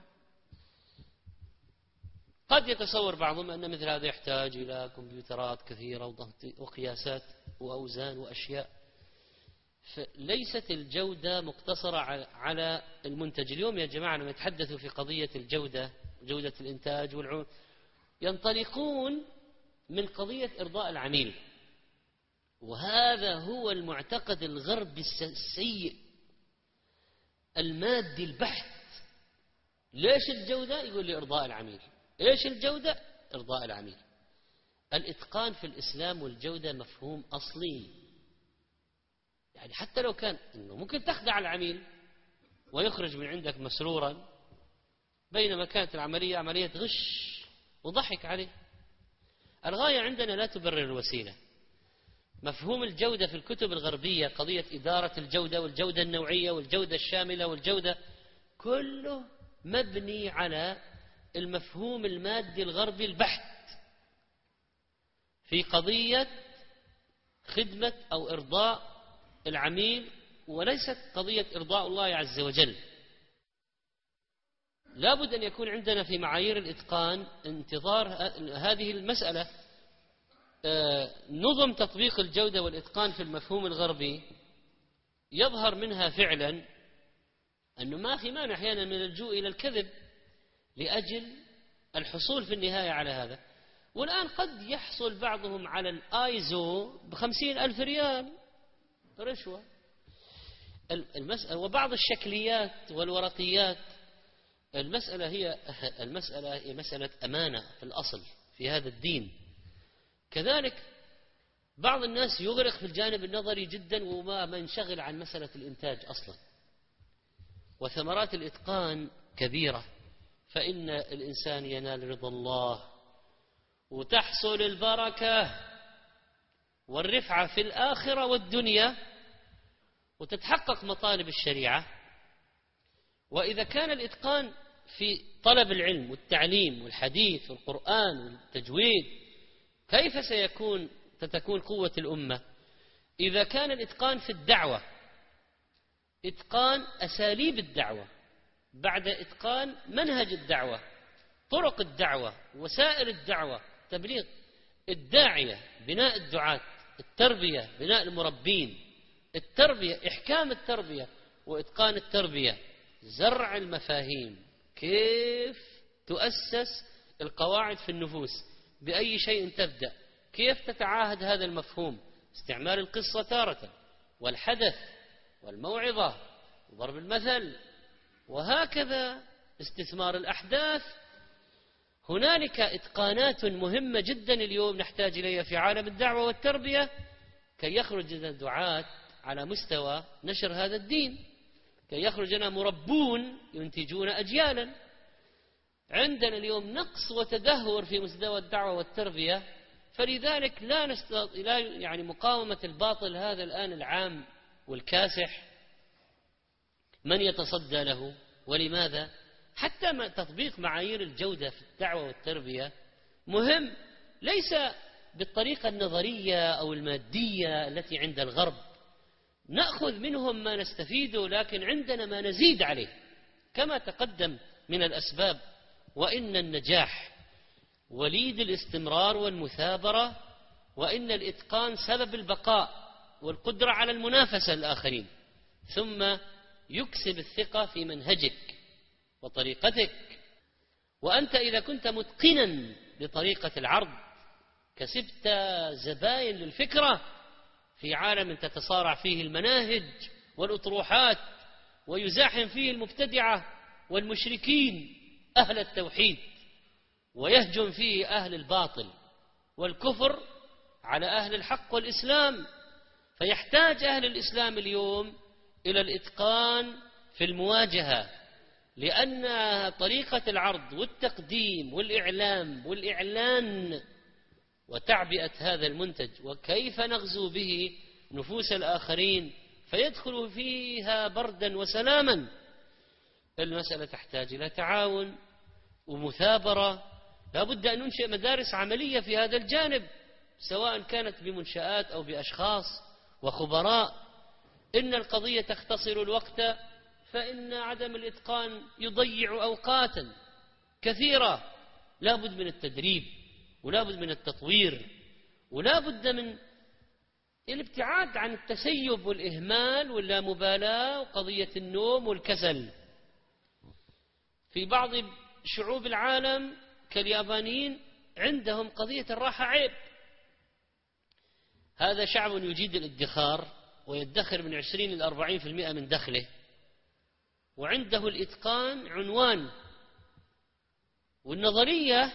قد يتصور بعضهم أن مثل هذا يحتاج إلى كمبيوترات كثيرة وقياسات وأوزان وأشياء، فليست الجودة مقتصرة على المنتج. اليوم يا جماعة لما يتحدثوا في قضية الجودة، جودة الإنتاج والعون، ينطلقون من قضية إرضاء العميل، وهذا هو المعتقد الغربي السيء المادي البحت. ليش الجودة؟ يقول لي إرضاء العميل. إيش الجودة؟ إرضاء العميل. الإتقان في الإسلام والجودة مفهوم أصلي، يعني حتى لو كان إنه ممكن تخدع العميل ويخرج من عندك مسرورا، بينما كانت العملية عملية غش وضحك عليه. الغاية عندنا لا تبرر الوسيلة. مفهوم الجودة في الكتب الغربية قضية إدارة الجودة والجودة النوعية والجودة الشاملة والجودة، كله مبني على المفهوم المادي الغربي البحت في قضية خدمة أو إرضاء العميل، وليست قضية إرضاء الله عز وجل. لابد أن يكون عندنا في معايير الإتقان انتظار هذه المسألة. نظم تطبيق الجودة والإتقان في المفهوم الغربي يظهر منها فعلا أنه ما في مانع أحيانا من اللجوء إلى الكذب لأجل الحصول في النهاية على هذا. والآن قد يحصل بعضهم على الآيزو بخمسين ألف ريال رشوة. المسألة وبعض الشكليات والورقيات، المسألة هي المسألة هي مسألة أمانة في الأصل في هذا الدين. كذلك بعض الناس يغرق في الجانب النظري جدا وما ما ينشغل عن مسألة الإنتاج أصلا. وثمرات الإتقان كبيرة، فإن الإنسان ينال رضا الله وتحصل البركة والرفعة في الآخرة والدنيا وتتحقق مطالب الشريعة. وإذا كان الإتقان في طلب العلم والتعليم والحديث والقرآن والتجويد، كيف سيكون ستكون قوة الأمة؟ إذا كان الإتقان في الدعوة، إتقان أساليب الدعوة بعد إتقان منهج الدعوة، طرق الدعوة، وسائل الدعوة، تبليغ الداعية، بناء الدعاة، التربية، بناء المربين، التربية، إحكام التربية وإتقان التربية، زرع المفاهيم، كيف تؤسس القواعد في النفوس، بأي شيء تبدأ، كيف تتعاهد هذا المفهوم، استعمال القصة تارة والحدث والموعظة وضرب المثل، وهكذا استثمار الأحداث. هنالك إتقانات مهمة جدا اليوم نحتاج إليها في عالم الدعوة والتربية كي يخرج الدعاة على مستوى نشر هذا الدين، كي يخرج لنا مربون ينتجون أجيالا. عندنا اليوم نقص وتدهور في مستوى الدعوة والتربية، فلذلك لا نستطيع يعني مقاومة الباطل هذا الآن العام والكاسح من يتصدى له. ولماذا؟ حتى ما تطبيق معايير الجودة في الدعوة والتربية مهم، ليس بالطريقة النظرية أو المادية التي عند الغرب. نأخذ منهم ما نستفيده، لكن عندنا ما نزيد عليه كما تقدم من الأسباب. وإن النجاح وليد الاستمرار والمثابرة، وإن الإتقان سبب البقاء والقدرة على المنافسة الآخرين، ثم يكسب الثقة في منهجك وطريقتك. وأنت إذا كنت متقنا لطريقة العرض كسبت زباين للفكرة في عالم تتصارع فيه المناهج والأطروحات ويزاحم فيه المبتدعة والمشركين أهل التوحيد، ويهجم فيه أهل الباطل والكفر على أهل الحق والإسلام. فيحتاج أهل الإسلام اليوم إلى الإتقان في المواجهة، لأن طريقة العرض والتقديم والإعلام والإعلان وتعبئة هذا المنتج وكيف نغزو به نفوس الآخرين فيدخل فيها بردا وسلاما. المسألة تحتاج إلى تعاون ومثابرة. لا بد أن ننشئ مدارس عملية في هذا الجانب، سواء كانت بمنشآت أو بأشخاص وخبراء. إن القضية تختصر الوقت، فإن عدم الإتقان يضيع أوقاتا كثيرة. لا بد من التدريب، ولا بد من التطوير، ولا بد من الابتعاد عن التسيب والإهمال واللامبالاة وقضية النوم والكسل. في بعض شعوب العالم كاليابانيين عندهم قضية الراحة عيب. هذا شعب يجيد الادخار ويدخر من عشرين إلى أربعين في المئة من دخله، وعنده الإتقان عنوان. والنظرية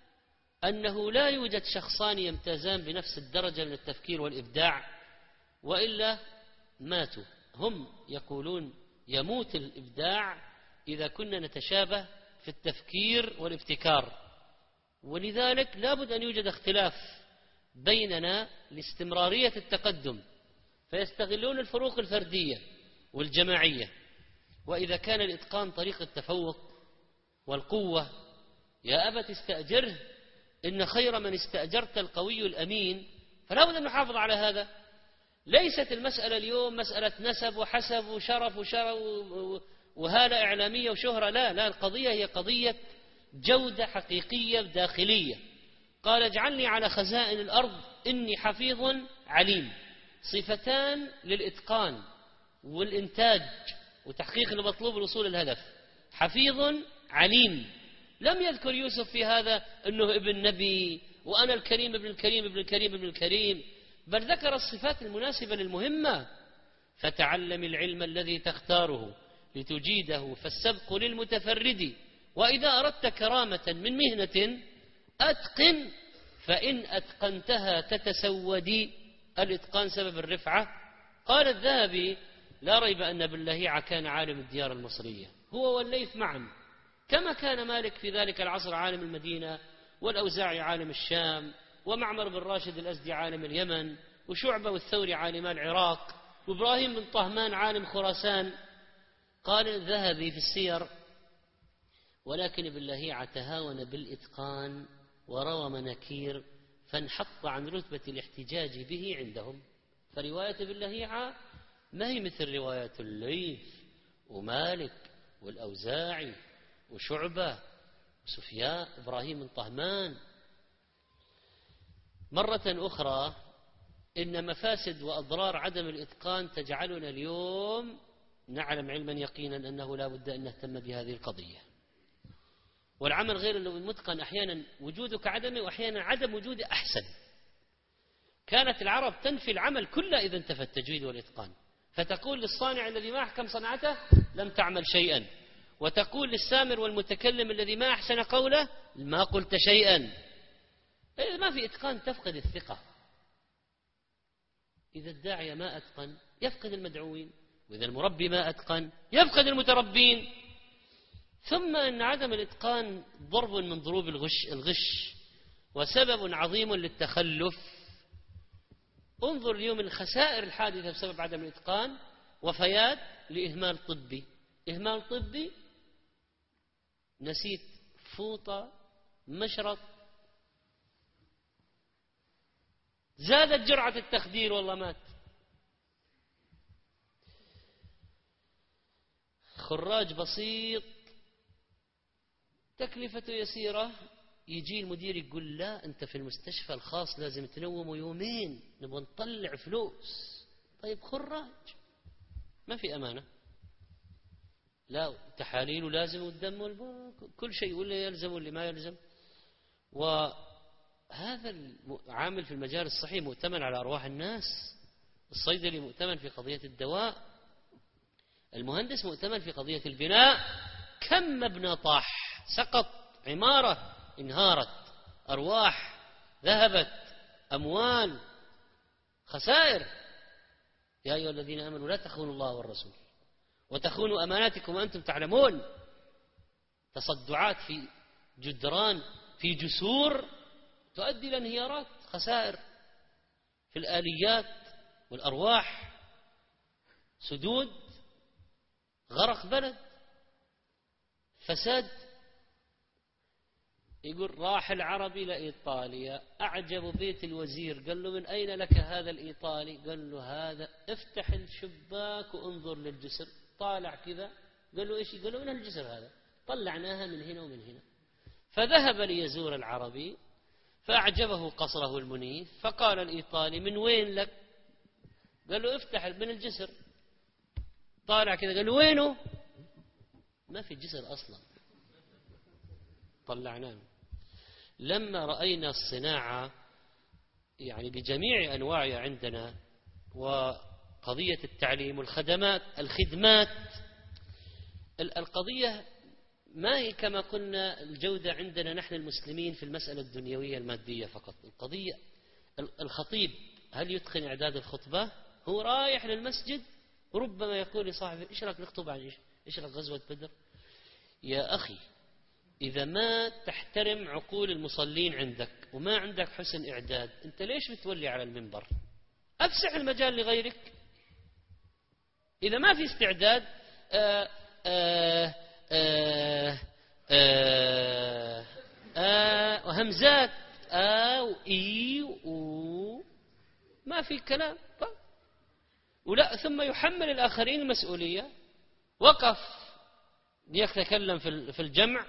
أنه لا يوجد شخصان يمتازان بنفس الدرجة من التفكير والإبداع، وإلا ماتوا. هم يقولون يموت الإبداع إذا كنا نتشابه في التفكير والابتكار، ولذلك لابد أن يوجد اختلاف بيننا لاستمرارية التقدم، فيستغلون الفروق الفردية والجماعية. وإذا كان الإتقان طريق التفوق والقوة، يا أبت استأجره إن خير من استأجرت القوي الأمين. فلا بد أن نحافظ على هذا. ليست المسألة اليوم مسألة نسب وحسب وشرف وشرف وهالة إعلامية وشهرة، لا لا، القضية هي قضية جودة حقيقية داخلية. قال اجعلني على خزائن الأرض إني حفيظ عليم، صفتان للإتقان والإنتاج وتحقيق المطلوب والوصول الهدف. حفيظ عليم. لم يذكر يوسف في هذا أنه ابن نبي وأنا الكريم ابن الكريم ابن الكريم ابن الكريم، بل ذكر الصفات المناسبة للمهمة. فتعلم العلم الذي تختاره لتجيده، فالسبق للمتفرد. وإذا أردت كرامة من مهنة أتقن، فإن أتقنتها تتسودي. الإتقان سبب الرفعة. قال الذهبي لا ريب أن ابن لهيعة كان عالم الديار المصرية، هو والليث معا، كما كان مالك في ذلك العصر عالم المدينة، والأوزاعي عالم الشام، ومعمر بن راشد الأزدي عالم اليمن، وشعبة والثوري عالما العراق، وإبراهيم بن طهمان عالم خراسان. قال الذهبي في السير ولكن ابن لهيعة تهاون بالإتقان وروى مناكير، فانحط عن رتبة الاحتجاج به عندهم. فرواية ابن لهيعة ما هي مثل رواية الليث ومالك والأوزاعي وشعبة وسفيان إبراهيم بن طهمان. مرة أخرى إن مفاسد وأضرار عدم الإتقان تجعلنا اليوم نعلم علما يقينا أنه لا بد أن نهتم بهذه القضية. والعمل غير المتقن أحيانا وجوده كعدمه، وأحيانا عدم وجوده أحسن. كانت العرب تنفي العمل كله إذا انتفى التجويد والإتقان، فتقول للصانع الذي ما أحكم صنعته لم تعمل شيئا، وتقول للسامر والمتكلم الذي ما أحسن قوله ما قلت شيئا. إذا ما في إتقان تفقد الثقة. إذا الداعية ما أتقن يفقد المدعوين، وإذا المربي ما أتقن يفقد المتربين. ثم أن عدم الإتقان ضرب من ضروب الغش, الغش وسبب عظيم للتخلف. انظر اليوم الخسائر الحادثة بسبب عدم الإتقان، وفيات لإهمال طبي. إهمال طبي، نسيت فوطة مشرط، زادت جرعة التخدير والله مات. خراج بسيط تكلفته يسيرة، يجي المدير يقول لا أنت في المستشفى الخاص لازم تنومه يومين نبغى نطلع فلوس. طيب خراج ما في أمانة، لا تحاليله لازم والدم والباك كل شيء، ولا يلزم واللي ما يلزم. وهذا العامل في المجال الصحي مؤتمن على أرواح الناس، الصيدلي مؤتمن في قضية الدواء، المهندس مؤتمن في قضية البناء. كم مبنى طاح سقط، عمارة انهارت، أرواح ذهبت، أموال، خسائر. يا أيها الذين آمنوا لا تخونوا الله والرسول وتخونوا أماناتكم وأنتم تعلمون. تصدعات في جدران في جسور تؤدي إلى انهيارات، خسائر في الآليات والأرواح، سدود، غرق بلد، فساد. يقول راح العربي لإيطاليا، أعجب بيت الوزير، قال له من أين لك هذا الإيطالي؟ قال له هذا، افتح الشباك وانظر للجسر. طالع كذا، قال له إيش؟ قال له من الجسر هذا، طلعناها من هنا ومن هنا. فذهب ليزور العربي فأعجبه قصره المنيف، فقال الإيطالي من وين لك؟ قال له افتح من الجسر. طالع كذا، قال له وينه؟ ما في جسر أصلا، طلعناه. لما رأينا الصناعة يعني بجميع أنواعها عندنا، وقضية التعليم والخدمات الخدمات، القضية ما هي كما قلنا الجودة عندنا نحن المسلمين في المسألة الدنيوية المادية فقط. القضية الخطيب هل يتقن إعداد الخطبة؟ هو رايح للمسجد وربما يقول لصاحبه إيش رأيك نخطب عن إيش؟ إيش رأيك غزوة بدر؟ يا أخي، إذا ما تحترم عقول المصلين عندك وما عندك حسن إعداد، أنت ليش بتولي على المنبر؟ أفسح المجال لغيرك. إذا ما في استعداد آآ آآ آآ آآ آآ وهمزات آ وإي و ما في كلام، ولا ثم يحمل الآخرين المسؤولية. وقف ليتكلم في الجمع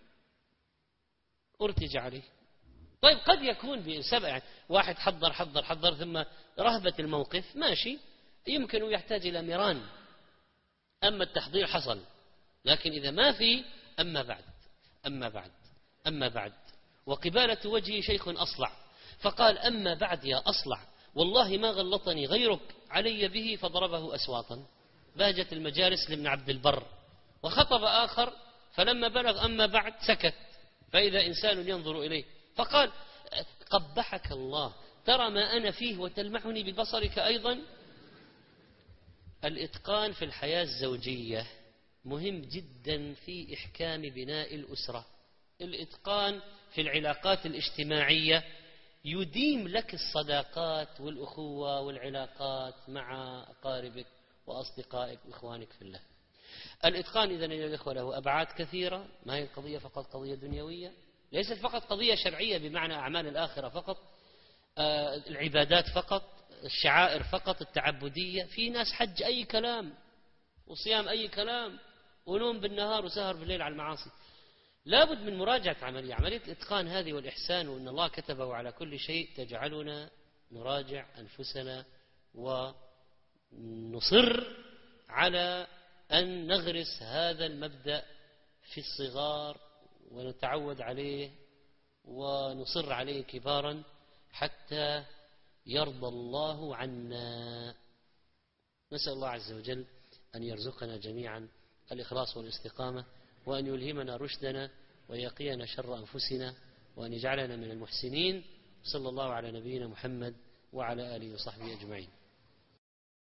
ارتج عليه. طيب قد يكون بسبب يعني واحد حضر حضر حضر ثم رهبة الموقف ماشي، يمكن يحتاج إلى ميران، أما التحضير حصل. لكن إذا ما في أما بعد أما بعد أما بعد وقبالة وجهي شيخ أصلع، فقال أما بعد يا أصلع والله ما غلطني غيرك علي به، فضربه أسواطا. باجت المجالس لابن عبد البر، وخطب آخر فلما بلغ أما بعد سكت، فإذا إنسان ينظر إليه فقال قبحك الله، ترى ما أنا فيه وتلمحني ببصرك أيضا. الإتقان في الحياة الزوجية مهم جدا في إحكام بناء الأسرة. الإتقان في العلاقات الاجتماعية يديم لك الصداقات والأخوة والعلاقات مع أقاربك وأصدقائك وإخوانك في الله. الإتقان إذن يا الإخوة له أبعاد كثيرة، ما هي القضية فقط قضية دنيوية، ليست فقط قضية شرعية بمعنى أعمال الآخرة فقط، آه العبادات فقط، الشعائر فقط، التعبدية. في ناس حج أي كلام وصيام أي كلام ونوم بالنهار وسهر بالليل على المعاصي. لابد من مراجعة عملية عملية الإتقان هذه والإحسان، وأن الله كتبه على كل شيء، تجعلنا نراجع أنفسنا ونصر على أن نغرس هذا المبدأ في الصغار ونتعود عليه ونصر عليه كبارا حتى يرضى الله عنا. نسأل الله عز وجل أن يرزقنا جميعا الإخلاص والاستقامة، وأن يلهمنا رشدنا ويقينا شر أنفسنا، وأن يجعلنا من المحسنين. صلى الله على نبينا محمد وعلى آله وصحبه أجمعين.